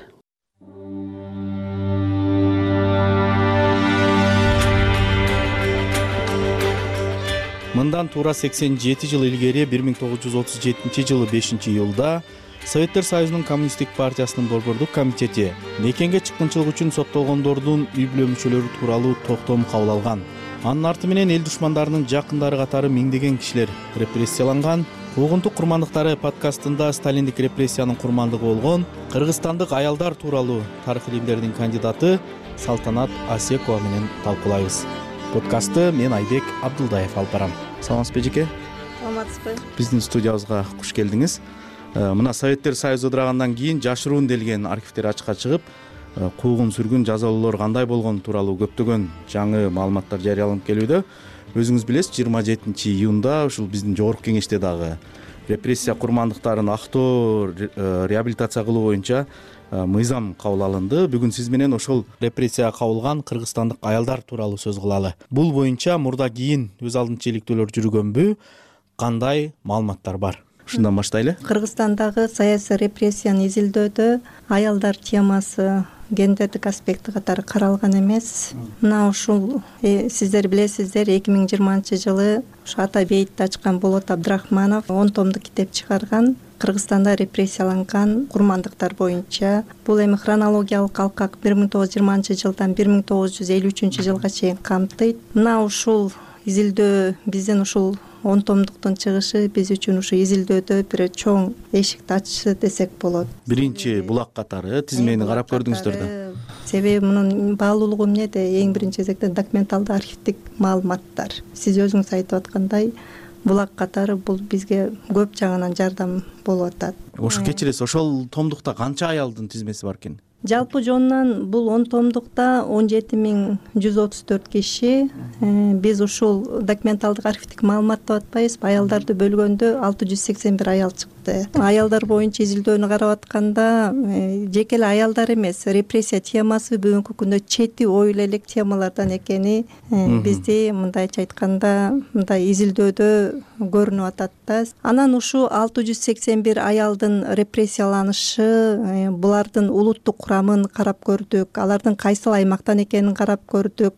Мындан туура сексен жети жыл илгери бир миң тогуз жүз отуз жетинчи жылы бешинчи июлда Советтер Союзунун Коммунисттик партиясынын борбордук комитети мекенге чыккынчылык үчүн соттолгондордун үй бүлө мүчөлөрү тууралуу токтом кабыл алган. Анын арты менен эл душмандарынын жакындары катары миңдеген кишилер репрессияланган. Куугунтук курмандыктары подкастында сталиндик репрессиянын курмандыгы болгон кыргызстандык аялдар тууралуу тарых илимдеринин кандидаты Салтанат Асекова менен талкуулайбыз. Подкастты мен Айбек Абдылдаев алып барам. Саламатсызбы эжеке? Саламатсызбы. Биздин студиябызга куш келдиңиз. Мына Советтер Союзу ыдырагандан кийин жашыруун делген архивтер ачыкка чыгып, куугун сүргүн жазалоолор кандай болгон тууралуу көптөгөн жаңы маалыматтар жарыяланып келүүдө. Өзүңүз билесиз, жыйырма жетинчи июнда ушул биздин жогорку кеңеште дагы репрессия курмандыктарын актоо, реабилитация кылуу боюнча мыйзам кабыл алынды. Бүгүн сиз менен ошол репрессияга кабылган кыргызстандык аялдар тууралуу сөз кылалы. Бул боюнча мурда кийин өз алдынча иликтөөлөр жүргөнбү? Кандай маалыматтар бар? Ушундан баштайлы. Кыргызстандагы саясий репрессияны изилдөөдө аялдар темасы гендердик аспекти катары каралган эмес. Мына ушул сиздер билесиздер, эки миң жыйырманчы жылы ушу Ата бейитти ачкан Болот Абдрахманов он томдук китеп чыгарган. Кыргызстанда репрессияланган курмандыктар боюнча. Бул эми хронологиялык алкак бир миң тогуз жүз жыйырманчы жылдан бир миң тогуз жүз элүү үчүнчү жылга чейин камтыйт. Мына ушул изилдөө биздин ушул он томдуктун чыгышы биз үчүн ушу изилдөөдө бир чоң эшикти ачты десек болот. Биринчи булак катары тизмени карап көрдүңүздөр да. Себеби мунун баалуулугу эмнеде? Эң биринчи кезекте документалдуу архивдик маалыматтар. Сиз өзүңүз айтып аткандай, булак катары бул бизге көп жагынан жардам болуп атат. Ошо кечиресиз, ошол томдукта канча аялдын тизмеси бар экен? Жалпы жонунан бул он томдукта он жети миң жүз отуз төрт киши. Биз ушул документалдык архивдик маалыматты атпайбызбы? Аялдарды бөлгөндө алты жүз сексен бир аял чыкты. Аялдар боюнча изилдөөнү карап атканда жеке эле аялдар эмес, репрессия темасы бүгүнкү күндө чети оюл элек темалардан экени бизди мындайча айтканда мындай изилдөөдө көрүнүп атат да. Анан ушу алты жүз сексен бир аялдын репрессияланышы, булардын улуттук курамын карап көрдүк, алардын кайсыл аймактан экенин карап көрдүк.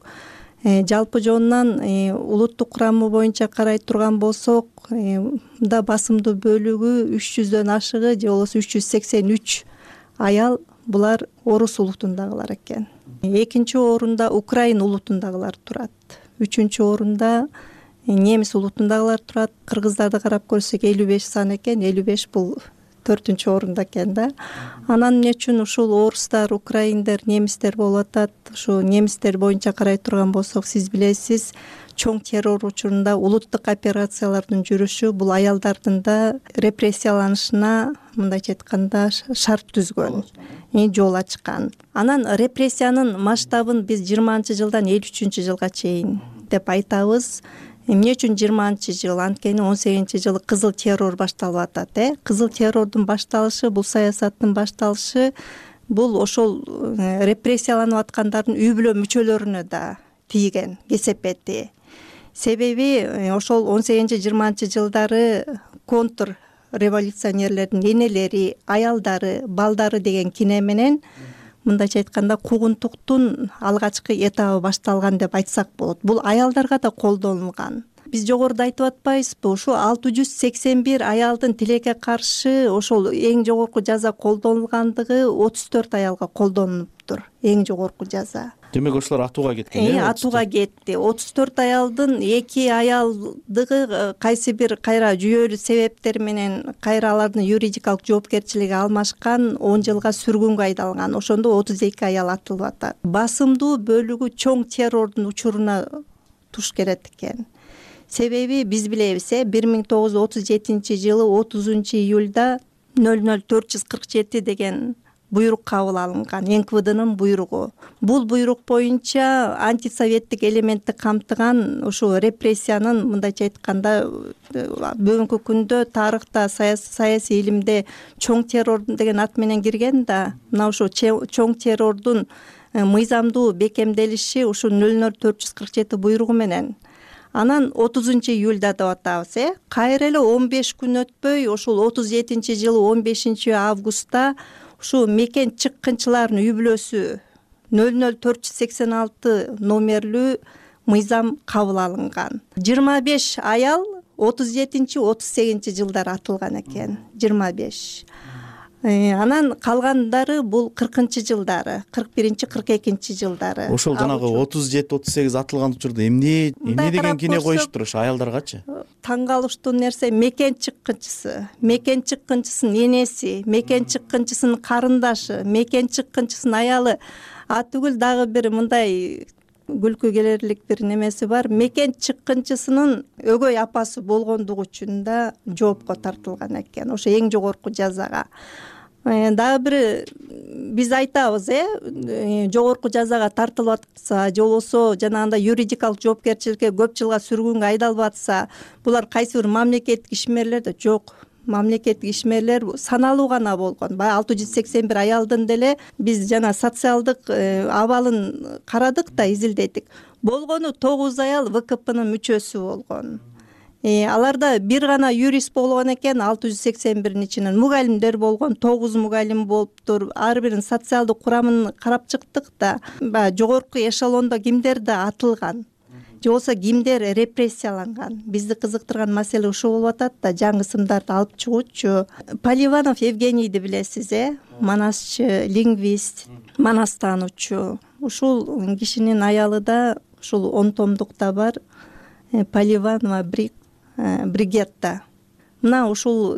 Жалпы жонунан улуттук курамы боюнча карай турган болсок, да басымдуу бөлүгү үч жүздөн ашыгы же болбосо үч жүз сексен үч аял булар орус улутундагылар экен. Экинчи орунда Украин улутундагылар турат. Үчүнчү орунда немис улутундагылар турат. Кыргыздарды карап көрсөк элүү беш сан экен, элүү беш бул төртүнчү орунда экен да. Анан эмне үчүн ушул орустар, украиндер, немистер болуп атат? Ушу немистер боюнча карай турган болсок, сиз билесиз, чоң террор учурунда улуттук операциялардын жүрүшү бул аялдардын да репрессияланышына мындайча айтканда шарт түзгөн, жол ачкан. Анан репрессиянын масштабын биз жыйырманчы жылдан элүү үчүнчү жылга чейин деп айтабыз. Эмне үчүн жыйырманчы жыл? Анткени он сегизинчи жылы кызыл террор башталып атат, э? Кызыл террордун башталышы, бул саясаттын башталышы, бул ошол репрессияланып аткандардын үй бүлө мүчөлөрүнө да тийген кесепети. Себеби ошол он сегизинчи жыйырманчы жылдары контр революционерлердин энелери, аялдары, балдары деген кине менен мындайча айтканда куугунтуктун алгачкы этабы башталган деп айтсак болот. Бул аялдарга да колдонулган. Биз жогоруда айтып атпайбызбы, ушу алты жүз сексен бир аялдын тилекке каршы ошол эң жогорку жаза колдонулгандыгы отуз төрт аялга колдонулуптур. Эң жогорку жаза. Демек ошолор атууга кеткен э? Атууга кетти. отуз төрт аялдын эки аялдыгы кайсы бир кайра жүйөлүү себептер менен кайра алардын юридикалык жоопкерчилиги алмашкан, он жылга сүргүнгө айдалган. Ошондо отуз эки аял атылып атат. Басымдуу бөлүгү чоң террордун учуруна туш келет экен. Себеби биз билебиз, бир миң тогуз жүз отуз жетинчи жылы отузунчу июлда нөл нөл төрт жүз кырк жети деген буйрук кабыл алынган, эн ка вэ дынын буйругу. Бул буйрук боюнча антисоветтик элементти камтыган ушул репрессиянын мындайча айтканда бүгүнкү күндө тарыхта, саясий илимде чоң террор деген ат менен кирген да, мына ушул чоң террордун мыйзамдуу бекемделиши ушул нөл нөл төрт жүз кырк жети буйругу менен. Анан отузунчу июлда деп атабыз, э? Кайра эле он беш күн өтпөй, ушул отуз жетинчи жылы он бешинчи августта ушул мекен чыккынчылардын үй бүлөсү нөл нөл төрт жүз сексен алты номерлүү мыйзам кабыл алынган. жыйырма беш аял отуз жетинчи отуз сегизинчи жылдары атылган экен. жыйырма беш. Анан калгандары бул кыркынчы жылдары, кырк биринчи кырк экинчи жылдары. Ошол жанагы отуз жети отуз сегиз атылган учурда эмне эмне деген кине коюшуптур ошо аялдаргачы? Таң калыштуу нерсе мекен чыккынчысы, мекен чыккынчысынын энеси, мекен чыккынчысынын карындашы, мекен чыккынчысынын аялы. А түгүл дагы бир мындай күлкү келерлик бир немеси бар. Мекен чыккынчысынын өгөй апасы болгондугу үчүн да жоопко тартылган экен. Ошо эң жогорку жазага. Дагы бир биз айтабыз, э, жогорку жазага тартылып атса, же болбосо жанагындай юридикалык жоопкерчиликке көп жылга сүргүнгө айдалып атса, булар кайсы бир мамлекеттик ишмерлер да жок. Мамлекеттик ишмерлер саналуу гана болгон. Баягы алты жүз сексен бир аялдын деле биз жана социалдык абалын карадык да, изилдедик. Болгону тогуз аял вэ ка пнын мүчөсү болгон. Аларда бир гана юрист болгон экен, алты жүз сексен бирин ичинен мугалимдер болгон, тогуз мугалим болуптур. Ар биринин социалдык курамын карап чыктык да, баягы жогорку эшелондо кимдер да атылган, же болбосо кимдер репрессияланган. Бизди кызыктырган маселе ушул болуп атат да, жаңы ысымдарды алып чыгуучу. Поливанов Евгенийди билесиз, э? Манасчы, лингвист, манас таануучу. Ушул кишинин аялы да ушул он томдукта бар. Поливанова Бригетта. Мына ушул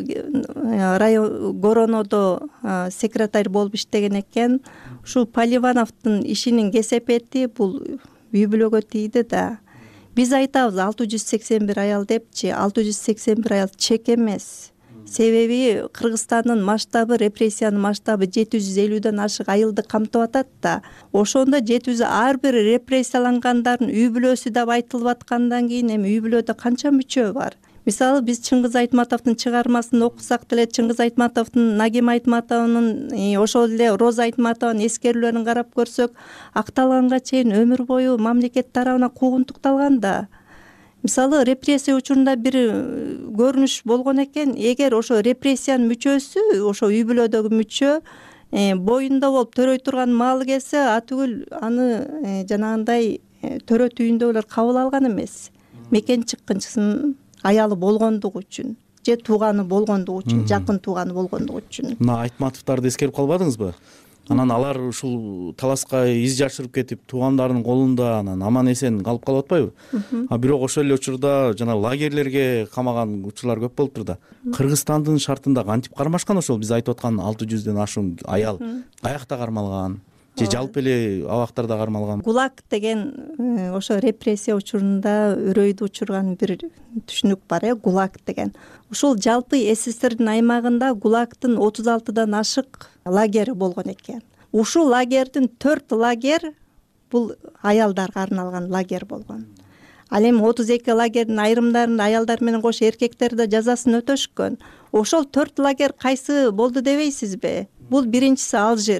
район Горонодо секретарь болуп иштеген экен. Ушул Поливановдун ишинин кесепети бул үй бүлөгө тийди да. Биз айтабыз алты жүз сексен бир аял депчи, алты жүз сексен бир аял чек эмес. Себеби Кыргызстандын масштабы, репрессиянын масштабы жети жүз элүүдөн ашык айылды камтып атат да. Ошондо жети жүз ар бир репрессиялангандардын үй бүлөсү деп айтылып аткандан кийин эми үй бүлөдө канча мүчө бар? Мисалы биз Чыңгыз Айтматовдун чыгармасын окусак деле, Чыңгыз Айтматовдун, Нагим Айтматовдун, ошол эле Роза Айтматовдун эскерүүлөрүн карап көрсөк, акталганга чейин өмүр бою мамлекет тарабынан куугунтукталган да. Мисалы репрессия учурунда бир көрүнүш болгон экен, эгер ошо репрессиянын мүчөсү, ошо үй бүлөдөгү мүчө боюнда болуп төрөй турган маалы келсе, а түгүл аны жанагындай төрөт үйүндөгүлөр кабыл алган эмес. Мекен чыккынчысынын аялы болгондугу үчүн, же тууганы болгондугу үчүн, жакын тууганы болгондугу үчүн. Мына Айтматовдорду эскерип калбадыңызбы? Анан алар ушул таласка из жашырып кетип, туугандарынын колунда анан аман эсен калып калып атпайбы? А бирок ошол эле учурда жана лагерлерге камаган учурлар көп болуптур да. Кыргызстандын шартында кантип кармашкан ошол биз айтып аткан алты жүздөн ашуун аял? Каякта кармалган? Же жалпы эле абактарда кармалган? ГУЛАГ деген ошо репрессия учурунда үрөйдү учурган бир түшүнүк бар, э, ГУЛАГ деген. Ушул жалпы СССРдин аймагында ГУЛАГдын отуз алтыдан ашык лагери болгон экен. Ушул лагердин төрт лагер бул аялдарга арналган лагер болгон. Ал эми отуз эки лагердин айрымдарында аялдар менен кошо эркектер да жазасын өтөшкөн. Ошол төрт лагер кайсы болду дебейсизби? Бул биринчиси Алжир.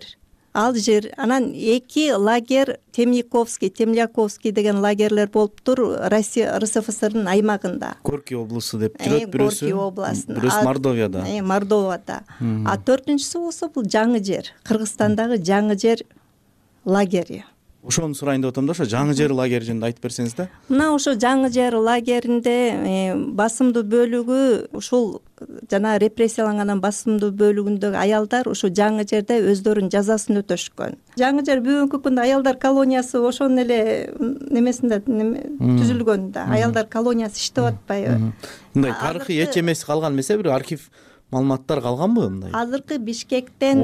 ал жер анан эки лагерь Темниковский, Темляковский деген лагерлер болуптур Россия РСФСРдын аймагында. Горький облусу деп жүрөт бирөөсү. Горький областында. Бирөөсү Мордовияда. Мордовияда. А төртүнчүсү болсо бул жаңы жер, Кыргызстандагы жаңы жер лагери. Ошону сурайын деп атам да, ошо жаңы жер лагери жөнүндө айтып берсеңиз да. Мына ошо жаңы жер лагеринде басымдуу бөлүгү ушул жана репрессиялангандан басымдуу бөлүгүндөгү аялдар ушул жаңы жерде өздөрүнүн жазасын өтөшкөн. Жаңы жер бүгүнкү күндө аялдар колониясы ошонун эле немесинде түзүлгөн да. Аялдар колониясы иштеп атпайбы? Мындай тарыхый эч эмеси калган эмес, бир архив маалыматтар калганбы мындай? Азыркы Бишкектен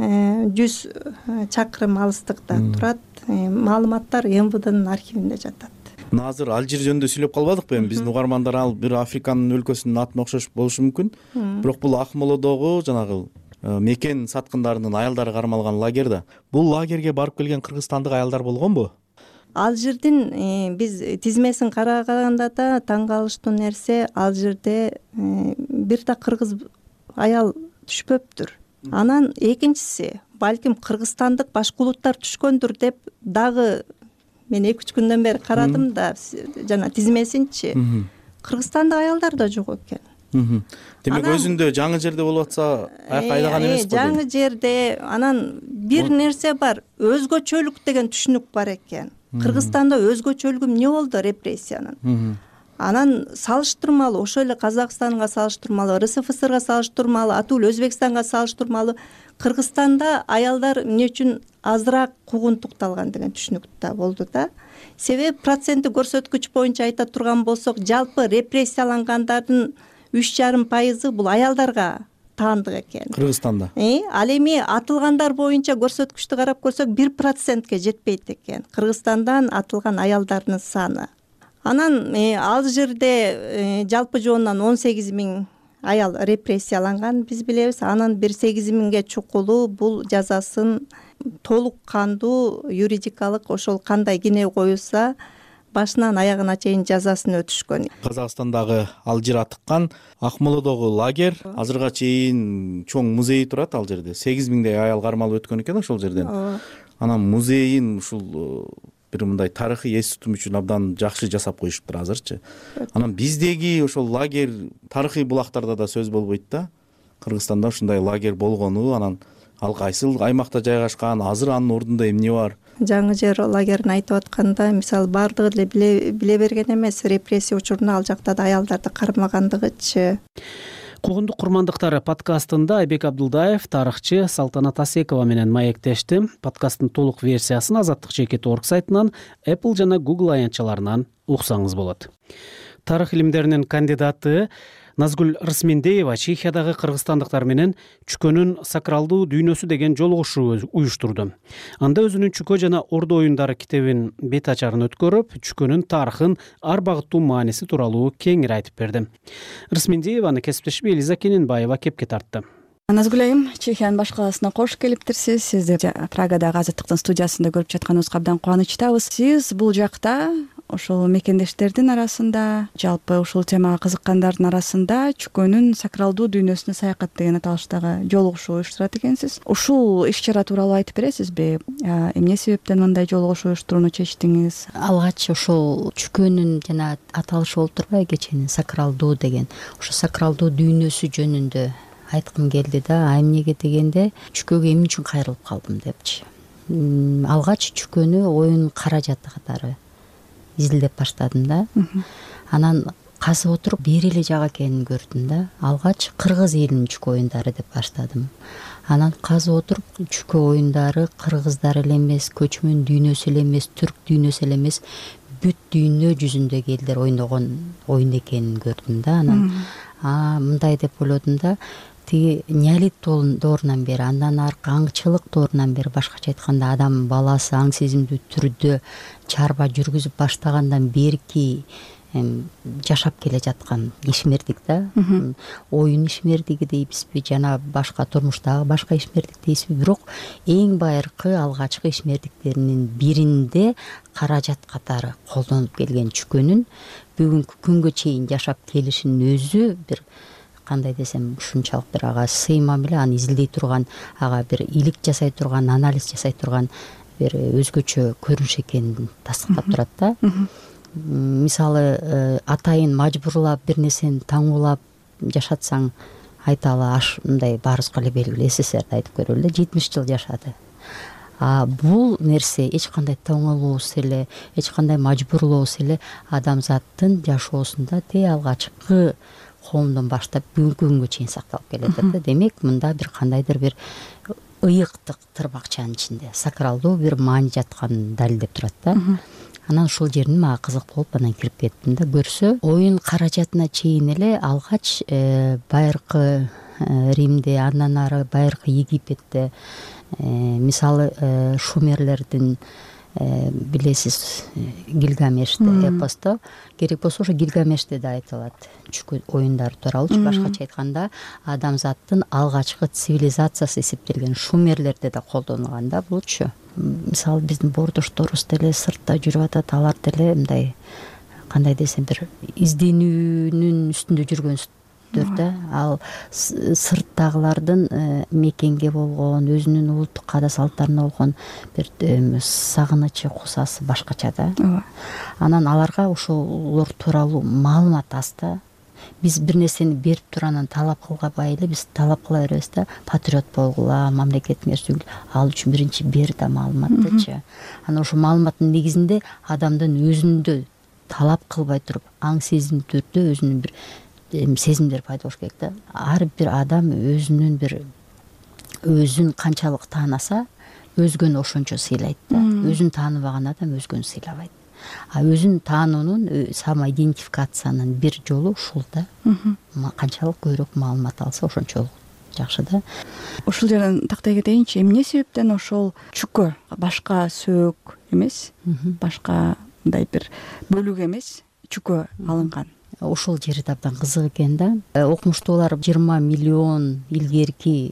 жүз чакырым алыстыкта турат. Маалыматтар эм вэ днын архивинде жатат. Мына азыр Алжир жөнүндө сүйлөп калбадыкпы эми? Биздин угармандар ал бир Африканын өлкөсүнүн атына окшош болушу мүмкүн. Бирок бул Акмолодогу жанагы мекен саткындарынын аялдары кармалган лагерь да. Бул лагерге барып келген кыргызстандык аялдар болгонбу? Алжирдин биз тизмесин караганда да таң калыштуу нерсе, Алжирде бир да кыргыз аял түшпөптүр. Анан экинчиси, балким кыргызстандык башкулуттар түшкөндүр деп дагы мен эки үч күндөн бери карадым да, жана тизмесинчи. Кыргызстандык аялдар да жок экен. Демек өзүндө жаңы жерде болуп атса аяк айдаган эмес го? Жаңы жерде анан бир нерсе бар, өзгөчөлүк деген түшүнүк бар экен. Кыргызстанда өзгөчөлүгү эмне болду репрессиянын? Анан салыштырмалуу, ошол эле Казакстанга салыштырмалуу, РСФСРга салыштырмалуу, атул Өзбекстанга салыштырмалуу Кыргызстанда аялдар эмне үчүн азыраак куугунтукталган деген түшүнүк да болду да. Себеби проценттик көрсөткүч боюнча айта турган болсок, жалпы репрессиялангандардын үч жарым пайызы бул аялдарга таандык экен. Кыргызстанда. Ал эми атылгандар боюнча көрсөткүчтү карап көрсөк, бир процентке жетпейт экен Кыргызстандан атылган аялдардын саны. Анан Алжирде жалпы жоонунан он сегиз миң аял репрессияланган биз билебиз. Анан бир сегиз миңге чукулу бул жазасын толук кандуу юридикалык ошол кандай кине коюлса башынан аягына чейин жазасын өтүшкөн. Казакстандагы Алжир атыккан Акмолодогу лагерь азырга чейин чоң музей турат ал жерде. сегиз миңдей аял кармалып өткөн экен ошол жерден. Анан музейин ушул бир мындай тарыхый эс тутум үчүн абдан жакшы жасап коюшуптур азырчы. Анан биздеги ошол лагерь тарыхый булактарда да сөз болбойт да. Кыргызстанда ушундай лагерь болгону, анан ал кайсыл аймакта жайгашкан, азыр анын ордунда эмне бар? Жаңы жер лагерин айтып атканда, мисалы бардыгы эле биле берген эмес, репрессия учурунда ал жакта да аялдарды кармагандыгычы. Куугундук курмандыктары подкастында Айбек Абдулдаев, тарыхчы Салтанат Асекова менен маектешти. Подкасттын толук версиясын Азаттык чекит точка орг сайтынан, Apple жана Google аянтчаларынан уксаңыз болот. Тарых илимдеринин кандидаты Назгүл Рысмендеева Чехиядагы кыргызстандыктар менен чүкөнүн сакралдуу дүйнөсү деген жолугушуу уюштурду. Анда өзүнүн чүкө жана ордо оюндары китебин бет ачарын өткөрүп, чүкөнүн тарыхын, ар багыттуу мааниси тууралуу кеңири айтып берди. Рысмендееваны кесиптеши Элиза Кененбаева кепке тартты. Назгүл айым, Чехиянын баш каласына кош келиптирсиз. Сизди Прагадагы Азаттыктын студиясында көрүп жатканыбызга абдан кубанычтабыз. Сиз бул жакта ошол мекендештердин арасында, жалпы ушул темага кызыккандардын арасында чүкөнүн сакралдуу дүйнөсүнө саякат деген аталыштагы жолугушуу уюштурат экенсиз. Ушул иш-чара тууралуу айтып бересизби? Эмне себептен мындай жолугушуу уюштурууну чечтиңиз? Алгач ошол чүкөнүн жана аталышы болуп турбайбы, кеченин сакралдуу деген. Ошо сакралдуу дүйнөсү жөнүндө айткым келди да, а эмнеге дегенде чүкөгө эмне үчүн кайрылып калдым депчи. Алгач чүкөнү оюн каражаты катары изилдеп баштадым да. Анан казып отуруп бир эле жак экенин көрдүм да. Алгач кыргыз элинин чүкө оюндары деп баштадым. Анан казып отуруп чүкө оюндары кыргыздар эле эмес, көчмөн дүйнөсү эле эмес, түрк дүйнөсү эле эмес, бүт дүйнө жүзүндөгү элдер ойногон оюн экенин көрдүм да. Анан а мындай деп ойлодум да, тиги неолит доорунан бери, андан аркы аңчылык доорунан бери, башкача айтканда адам баласы аң сезимдүү түрдө чарба жүргүзүп баштагандан берки жашап келе жаткан ишмердик да. Оюн ишмердиги дейбизби, жана башка турмуштагы башка ишмердик дейбизби, бирок эң байыркы алгачкы ишмердиктеринин биринде каражат катары колдонуп келген чүкөнүн бүгүнкү күнгө чейин жашап келишинин өзү бир кандай десем ушунчалык бир ага сыймам эле, аны изилдей турган, ага бир илик жасай турган, анализ жасай турган бир өзгөчө көрүнүш экенин тастыктап турат да. Мисалы атайын мажбурлап бир нерсени таңуулап жашатсаң айталы мындай баарыбызга эле белгилүү, СССРди айтып көрөлү эле, жетимиш жыл жашады. А бул нерсе эч кандай тоңолуусуз эле, эч кандай мажбурлоосуз эле адамзаттын жашоосунда те алгачкы коомдон баштап бүгүнкү күнгө чейин сакталып келатат да. Демек мында бир кандайдыр бир ыйыктык тырбакчанын ичинде сакралдуу бир маани жатканын далилдеп турат да. Анан ушул жерин мага кызык болуп анан кирип кеттим да. Көрсө оюн каражатына чейин эле алгач байыркы Римде, андан ары байыркы Египетте, мисалы шумерлердин билесиз Гильгамеште эпосто, керек болсо ошо Гильгамеште да айтылат чүкө оюндары тууралуучу. Башкача айтканда адамзаттын алгачкы цивилизациясы эсептелген шумерлерде да колдонулган да булчу. Мисалы биздин бордошторубуз деле сыртта жүрүп атат, алар деле мындай кандай десем бир изденүүнүн үстүндө жүргөнсүздөр да. Ал сырттагылардын мекенге болгон, өзүнүн улуттук каада салттарына болгон бир сагынычы, кусасы башкача да. Анан аларга ошолор тууралуу маалымат аз да. Биз бир нерсени берип туруп анан талап кылбай эле биз талап кыла беребиз да. Патриот болгула, мамлекетиңе сүйгүл. Ал үчүн биринчи бер да маалыматтычы. Анан ошо маалыматтын негизинде адамдын өзүндө талап кылбай туруп, аң сезим түрдө өзүнүн бир сезимдер пайда болуш керек да. Ар бир адам өзүнүн бир өзүн канчалык таанаса, өзгөнү ошончо сыйлайт да. Өзүн тааныбаган адам өзгөнү сыйлабайт. А өзүн таануунун, самоидентификациянын бир жолу ушул да. Канчалык көбүрөөк маалымат алса ошончолук жакшы да. Ушул жерден тактай кетейинчи, эмне себептен ошол чүкө башка сөөк эмес, башка мындай бир бөлүк эмес чүкө алынган? Ушул жери абдан кызык экен да. Окумуштуулар жыйырма миллион илгерки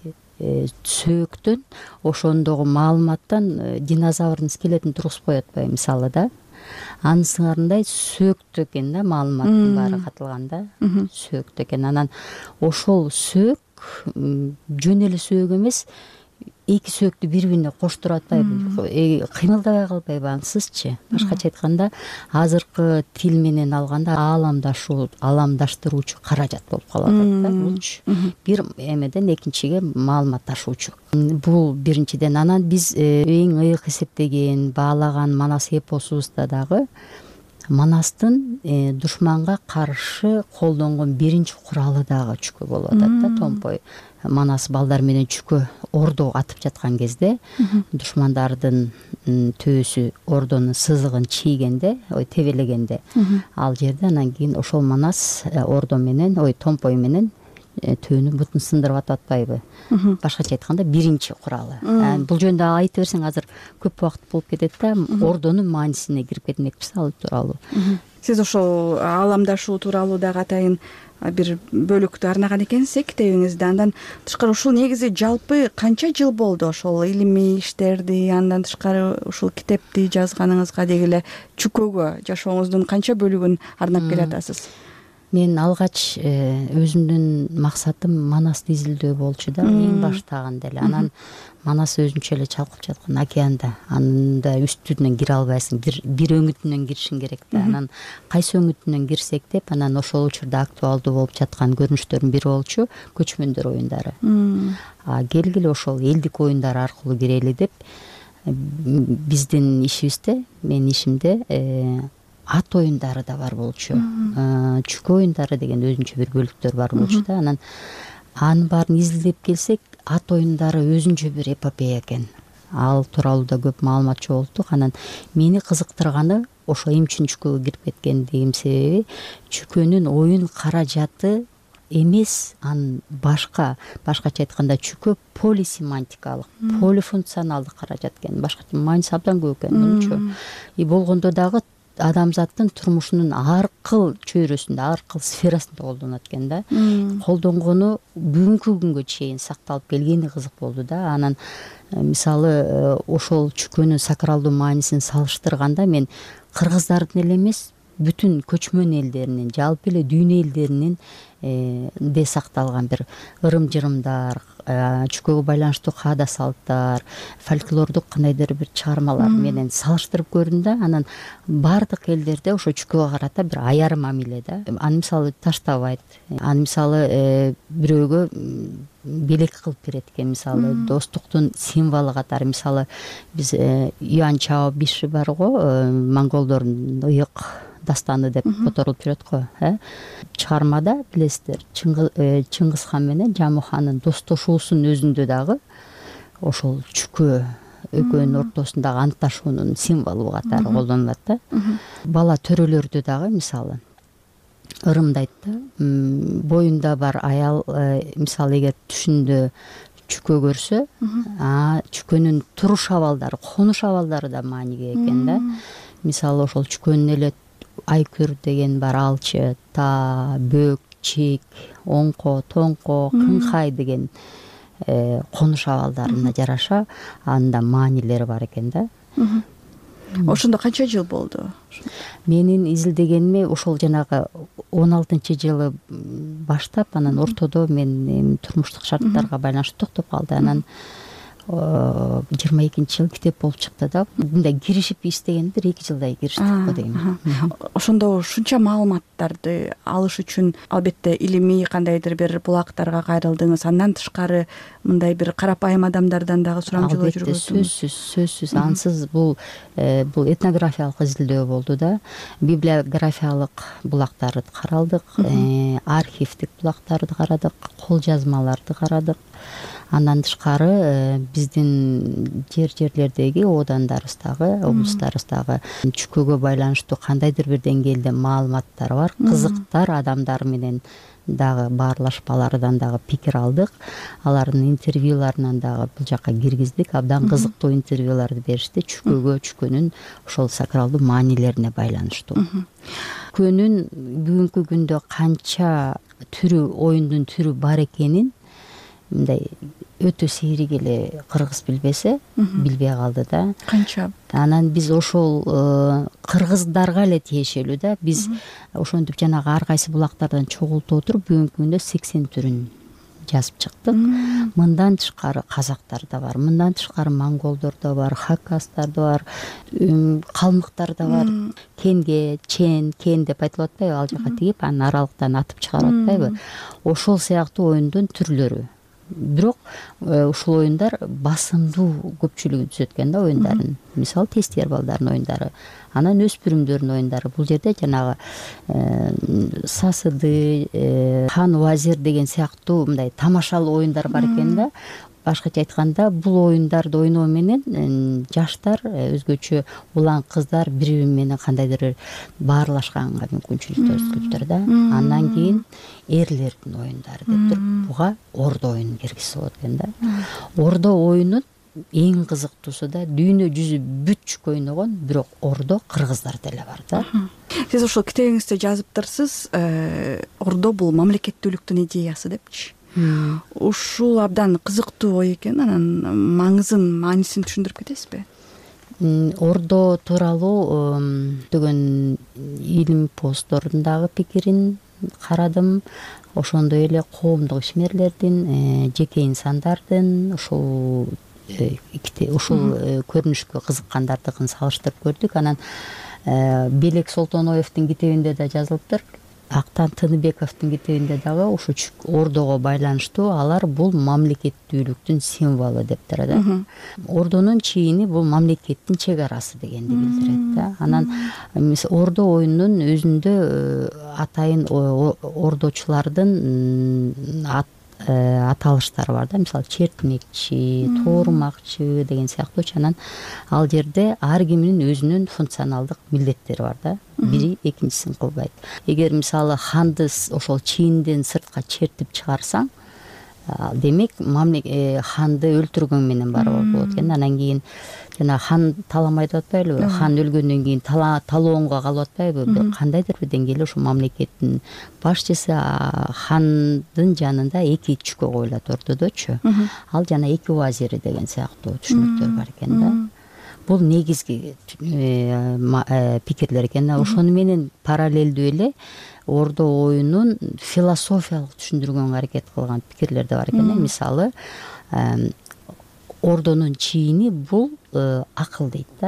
сөөктөн ошондогу маалыматтан динозаврдын скелетин тургузуп коет атпайбы мисалы да. Анын сыңарындай сөөктө экен да, маалыматтын баары катылган да. Сөөктө экен. Анан ошол сөөк жөн эле сөөк эмес, эки сөөктү бири бирине коштуруп атпайбы, кыймылдабай калбайбы ансызчы. Башкача айтканда, азыркы тил менен алганда ааламдашуу, ааламдаштыруучу каражат болуп калып атат да булчу. Бир эмеден экинчиге маалымат ташуучу. Бул биринчиден. Анан биз эң ыйык эсептеген, баалаган Манас эпосубузда дагы Манастын душманга каршы колдонгон биринчи куралы дагы чүкө болуп атат да, томпой. Манас балдар менен чүкө ордо атып жаткан кезде душмандардын төөсү ордонун сызыгын чийгенде, ой тебелегенде, ал жерде анан кийин ошол Манас ордо менен, ой томпой менен төөнүн бутун сындырып атып атпайбы. Башкача айтканда биринчи куралы. Бул жөнүндө айтып берсең азыр көп убакыт болуп кетет да, ордонун маанисине кирип кетмекпиз ал тууралуу. Сиз ошол ааламдашуу тууралуу дагы атайын бир бөлүктү арнаган экенсиз китебиңизде. Андан тышкары ушул негизи жалпы канча жыл болду ошол илимий иштерди, андан тышкары ушул китепти жазганыңызга деги эле чүкөгө жашооңуздун канча бөлүгүн арнап келатасыз? Мен алгач өзүмдүн максатым Манасты изилдөө болчу да, эң баштагында эле. Анан Манас өзүнчө эле чалкып жаткан океанда, анда үстүнөн кире албайсың, бир бир өңүтүнөн киришиң керек да. Анан кайсы өңүтүнөн кирсек деп, анан ошол учурда актуалдуу болуп жаткан көрүнүштөрдүн бири болчу көчмөндөр оюндары. А келгиле ошол элдик оюндар аркылуу кирели деп биздин ишибизде, менин ишимде ат оюндары да бар болчу. Чүкө оюндары деген өзүнчө бир бөлүктөр бар болчу да. Анан анын баарын изилдеп келсек, ат оюндары өзүнчө бир эпопея экен. Ал тууралуу да көп маалымат чогулттук. Анан мени кызыктырганы ошо эмне үчүн чүкөгө кирип кеткендигим себеби, чүкөнүн оюн каражаты эмес, анын башка, башкача айтканда чүкө полисемантикалык, полифункционалдык каражат экен. Башкача мааниси абдан көп экен болчу. И болгондо дагы адамзаттын турмушунун ар кыл чөйрөсүндө, ар кыл сферасында колдонот экен да. Колдонгону бүгүнкү күнгө чейин сакталып келгени кызык болду да. Анан мисалы ошол чүкөнүн сакралдуу маанисин салыштырганда мен кыргыздардын эле эмес, бүтүн көчмөн элдеринин, жалпы эле дүйнө элдеринин де сакталган бир ырым жырымдар, чүкөгө байланыштуу каада салттар, фольклордук кандайдыр бир чыгармалар менен салыштырып көрдүм да, анан баардык элдерде ошо чүкөгө карата бир аяр мамиле да. Аны мисалы таштабайт, аны мисалы бирөөгө белек кылып берет экен, мисалы достуктун символу катары. Мисалы биз Юан Чао Биши бар го, монголдордун ыйык дастаны деп которулуп жүрөт го. Чыгармада билесиздер, Чыңгыз хан менен Жаму хандын достошуусунун өзүндө дагы ошол чүкөө экөөнүн ортосундагы антташуунун символу катары колдонулат да. Бала төрөлөрдө дагы мисалы ырымдайт да, боюнда бар аял мисалы эгер түшүндө чүкө көрсө, чүкөнүн туруш абалдары, конуш абалдары да мааниге экен да. Мисалы ошол чүкөнүн эле айкүр деген бар, алчы, та, бөк, чек, оңко, тоңко, кыңкай деген конуш абалдарына жараша анда маанилери бар экен да. Ошондо канча жыл болду? Менин изилдегениме ошол жанагы он алтынчы жылы баштап, анан ортодо мен турмуштук шарттарга байланыштуу токтоп калды. Анан жыйырма экинчи жыл китеп болуп чыкты да. Мындай киришип иштегенде бир эки жылдай кириштик го дейм. Ошондо ушунча маалыматтарды алыш үчүн албетте илимий кандайдыр бир булактарга кайрылдыңыз. Андан тышкары мындай бир карапайым адамдардан дагы сурамжылоо жүргүздүңүз. Сөзсүз, сөзсүз. Ансыз бул бул этнографиялык изилдөө болду да. Библиографиялык булактарды каралдык, архивдик булактарды карадык, кол жазмаларды карадык. Андан тышкары биздин жер жерлердеги одандарыбыздагы, облустарыбыздагы чүкөгө байланыштуу кандайдыр бир деңгээлде маалыматтар бар, кызыктар адамдар менен дагы баарлашпалардан дагы пикир алдык. Алардын интервьюларынан дагы бул жакка киргиздик. Абдан кызыктуу интервьюларды беришти чүкөгө, чүкөнүн ошол сакралдуу маанилерине байланыштуу. Чүкөнүн бүгүнкү күндө канча түрү, оюндун түрү бар экенин мындай өтө сейрик эле кыргыз билбесе, билбей калды да. Канча? Анан биз ошол кыргыздарга эле тиешелүү да. Биз ошентип жанагы ар кайсы булактардан чогултуп отуруп бүгүнкү күндө сексен түрүн жазып чыктык. Мындан тышкары казактар да бар, мындан тышкары монголдор да бар, хакастар да бар, калмыктар да бар. Кенге, чен, кен деп айтылып атпайбы, ал жака тигип, анын аралыктан атып чыгарып атпайбы? Ошол сыяктуу оюндун түрлөрү. Бирок ушул оюндар басымдуу көпчүлүгүн түзөт экен да оюндардын. Мисалы тестер балдардын оюндары, анан өспүрүмдөрдүн оюндары. Бул жерде жанагы сасыды, хан вазир деген сыяктуу мындай тамашалуу оюндар бар экен да. Башкача айтканда, бул оюндарды ойноо менен жаштар, өзгөчө улан кыздар бири-бири менен кандайдыр баарлашканга мүмкүнчүлүк көрсөтүптүр да. Андан кийин эрлердин оюндары деп туруп, буга ордо оюнун киргизсе болот экен да. Ордо оюнун эң кызыктуусу да дүйнө жүзү бүт чүкө ойногон, бирок ордо кыргыздар деле бар да. Сиз ошол китебиңизде жазыптырсыз, ордо бул мамлекеттүүлүктүн идеясы депчи. Ушул абдан кызыктуу ой экен. Анан маңызын, маанисин түшүндүрүп кетесизби? Ордо тууралуу деген илим посттордун дагы пикирин карадым. Ошондой эле коомдук ишмерлердин, жеке инсандардын ушул ушул көрүнүшкө кызыккандардыкын салыштырып көрдүк. Анан Белек Солтоноевдин китебинде да жазылыптыр. Актан Тыныбековдун китебинде дагы ушу ордого байланыштуу алар бул мамлекеттүүлүктүн символу дептир да. Ордонун чийини бул мамлекеттин чек арасы дегенди билдирет да. Анан ордо оюнунун өзүндө атайын ордочулардын аталыштары бар да. Мисалы чертмекчи, тоорумакчы деген сыяктуучу. Анан ал жерде ар кимдин өзүнүн функционалдык милдеттери бар да. Бири экинчисин кылбайт. Эгер мисалы ханды ошол чийинден сыртка чертип чыгарсаң, демек ханды өлтүргөн менен барып болот экен. Анан кийин жана хан таламай деп атпайлыбы? Хан өлгөндөн кийин талоонго калып атпайбы? Кандайдыр бир деңгээлде ошо мамлекеттин башчысы хандын жанында эки чүкө коюлат ордодочу. Ал жана эки вазири деген сыяктуу түшүнүктөр бар экен да. бул негизги пикирлер экен. Ошону менен параллелдүү эле Ордо оюнун философиялык түшүндүргөнгө аракет кылган пикирлер да бар экен. Мисалы, Ордонун чийини бул акыл дейт да.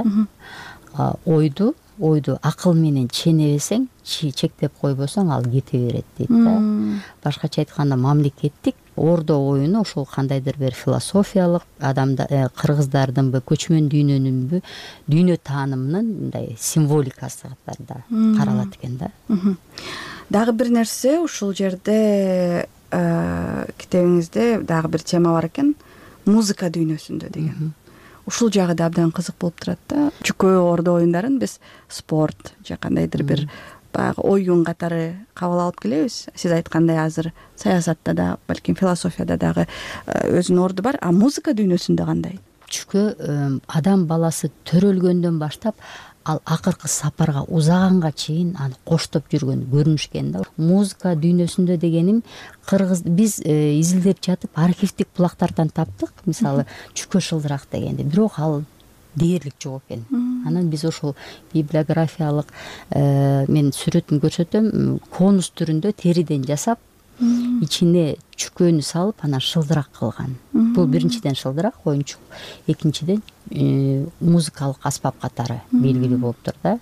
Ойду ойду акыл менен ченебесең, чектеп койбосоң, ал кете берет дейт да. Башкача айтканда, мамлекеттик Ордо оюну ошол кандайдыр бир философиялык, адамда кыргыздардынбы, көчмөн дүйнөнүнбү, дүйнө таанымынын мындай символикасы катарында каралат экен да. Дагы бир нерсе, ушул жерде китебиңизде дагы бир тема бар экен, музыка дүйнөсүндө деген. Ушул жагы да абдан кызык болуп турат да. Чүкө Ордо оюндарын биз спорт же кандайдыр бир баягы оюн катары кабыл алып келебиз. Сиз айткандай, азыр саясатта да, балким философияда дагы өзүнүн орду бар. А музыка дүйнөсүндө кандай? Чүкө адам баласы төрөлгөндөн баштап ал акыркы сапарга узаганга чейин аны коштоп жүргөн көрүнүшкөн да. Музыка дүйнөсүндө дегеним, кыргыз биз изилдеп жатып архивдик булактардан таптык. Мисалы, Чүкө шылдырак дегенди, бирок ал дээрлик жок экен. Анан биз ошол библиографиялык мен сүрөтүн көрсөтөм, конус түрүндө териден жасап, ичине чүкөнү салып, анан шылдырак кылган. Бул биринчиден шылдырак, оюнчук, экинчиден музыкалык аспап катары белгилүү болуп тур да.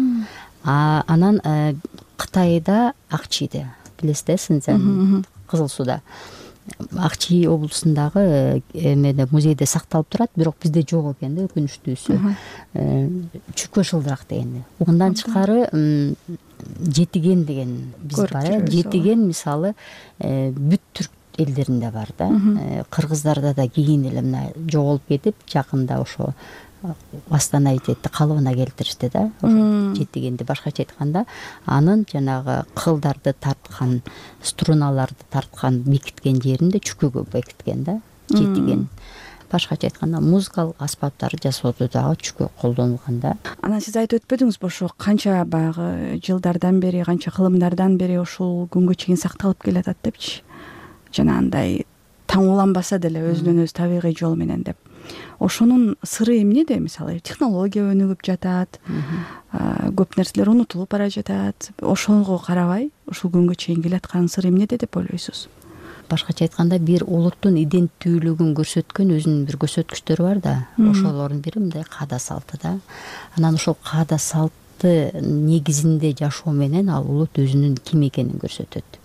Анан Кытайда Акчиде, билесиз да, Синцзян, Кызыл Сууда, Акчи облусундагы эмеде музейде сакталып турат, бирок бизде жок экен да, өкүнүчтүүсү. Чүкө шылдырак дегенди. Мындан тышкары Жетиген деген биз бар. Жетиген мисалы бүт түрк элдеринде бар да. Кыргыздарда да кийин эле мына жоголуп кетип, жакында ошо Астанаитетти калыбына келтиришти да. Ошо Жетигенди, башкача айтканда, анын жанагы кылдарды тарткан, струналарды тарткан, бекиткен жеринде чүкөгө бекиткен да, Жетиген. Башкача айтканда, музыкалык аспаптарды жасоодо дагы чүкө колдонулган да. Анан сиз айтып өтпөдүңүзбү, ошо канча баягы жылдардан бери, канча кылымдардан бери ушул күнгө чейин сакталып келатат депчи. Жана андай таңууланбаса деле өзүнөн өзү табигый жол менен деп. Ошонун сыры эмнеде? Мисалы, технология өнүгүп жатат, көп нерселер унутулуп бара жатат. Ошого карабай, ушул күнгө чейин келаткан сыры эмнеде деп ойлойсуз? Башкача айтканда, бир улуттун иденттүүлүгүн көрсөткөн өзүнүн бир көрсөткүчтөрү бар да. Ошолордун бири мындай каада салты да. Анан ошол каада салтты негизинде жашоо менен ал улут өзүнүн ким экенин көрсөтөт.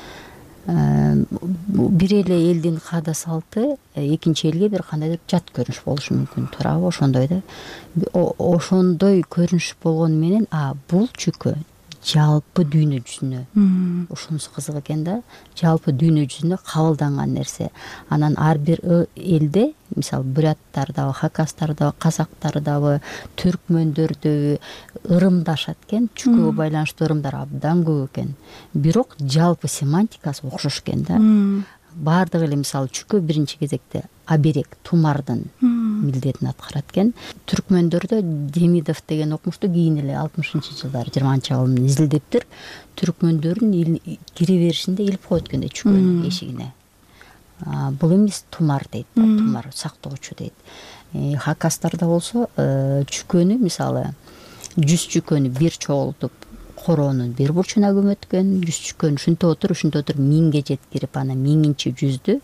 Бир эле элдин каада салты экинчи элге бир кандайдыр жат көрүнүш болушу мүмкүн, туурабы? Ошондой да. Ошондой көрүнүш болгону менен, а бул чүкө жалпы дүйнө жүзүнө, ошонусу кызык экен да, жалпы дүйнө жүзүнө кабылданган нерсе. Анан ар бир элде, мисалы, буряттардабы, хакастардабы, казактардабы, түркмөндөрдөгү ырымдашат экен, чүкөгө байланыштуу ырымдар абдан көп экен. Бирок жалпы семантикасы окшош экен да. Баардыгы эле, мисалы, чүкө биринчи кезекте аберег, тумардын милдетин аткарат экен. Түркмөндөрдө Демидов деген окумушту кийин эле алтымышынчы жылдары жыйырманчы кылымын изилдептир. Түркмөндөрдүн кире беришинде илип коет экен да чүкөнүн эшигине. Бул эмес тумар дейт, тумар сактоочу дейт. Хакастарда болсо чүкөнү, мисалы, жүз чүкөнү бир чогултуп короонун бир бурчуна көмөткөн, жүз чүкөнү ушинтип отуруп, ушинтип отуруп миңге жеткирип, анан миңинчи жүздү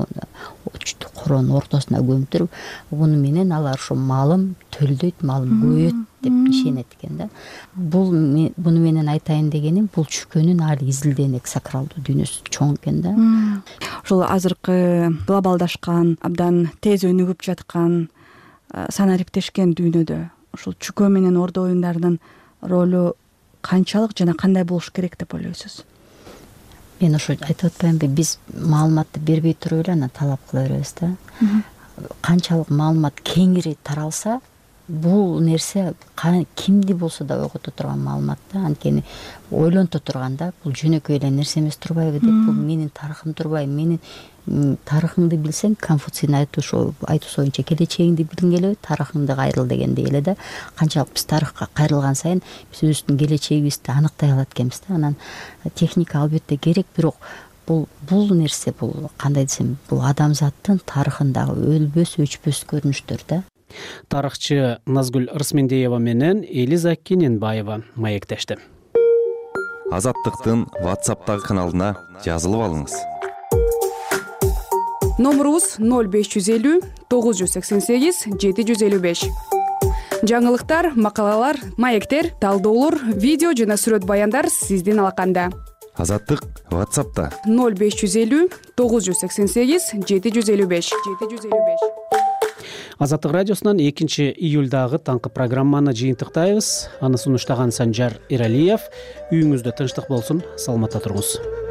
короонун ортосуна көмүптүрүп, муну менен алар ошо малым төлдөйт, малым көбөйөт деп ишенет экен да. Бул муну менен айтайын дегеним, бул чүкөнүн али изилденек сакралдуу дүйнөсү чоң экен да. Ошол азыркы глобалдашкан, абдан тез өнүгүп жаткан, санариптешкен дүйнөдө ушул чүкө менен Ордо оюндарынын ролу канчалык жана кандай болуш керек деп ойлойсуз? Мен ошо айтып атпаймынбы, биз маалыматты бербей туруп эле анан талап кыла беребиз да. Канчалык маалымат кеңири таралса, бул нерсе кимди болсо да ойгото турган маалымат да. Анткени ойлонто турган да, бул жөнөкөй эле нерсе эмес турбайбы деп, бул менин тарыхым турбайбы, менин тарыхыңды билсең, Конфуцийдин айтуусу боюнча келечегиңди билгиң келеби, тарыхыңды кайрыл дегендей эле да. Канчалык биз тарыхка кайрылган сайын биз өзүбүздүн келечегибизди аныктай алат экенбиз да. Анан техника албетте керек, бирок бул бул нерсе, бул кандай десем, бул адамзаттын тарыхындагы өлбөс, өчпөс көрүнүштөр да. Тарыхчы Назгүл Рысмендеева менен Элиза Кененбаева маектешти. Азаттыктын WhatsApp'тагы каналына жазылып алыңыз. Номерубуз ноль беш жүз элүү тогуз жүз сексен сегиз жети жүз элүү беш. Жаңылыктар, макалалар, маектер, талдоолор, видео жана сүрөт баяндар сиздин алаканда. Азаттык WhatsApp'та ноль беш жүз элүү тогуз жүз сексен сегиз жети жүз элүү беш. Азаттык радиосунан экинчи июлдагы таңкы программаны жыйынтыктайбыз. Аны сунуштаган Санжар Иралиев. Үйүңүздө тынчтык болсун, саламатта туруңуз.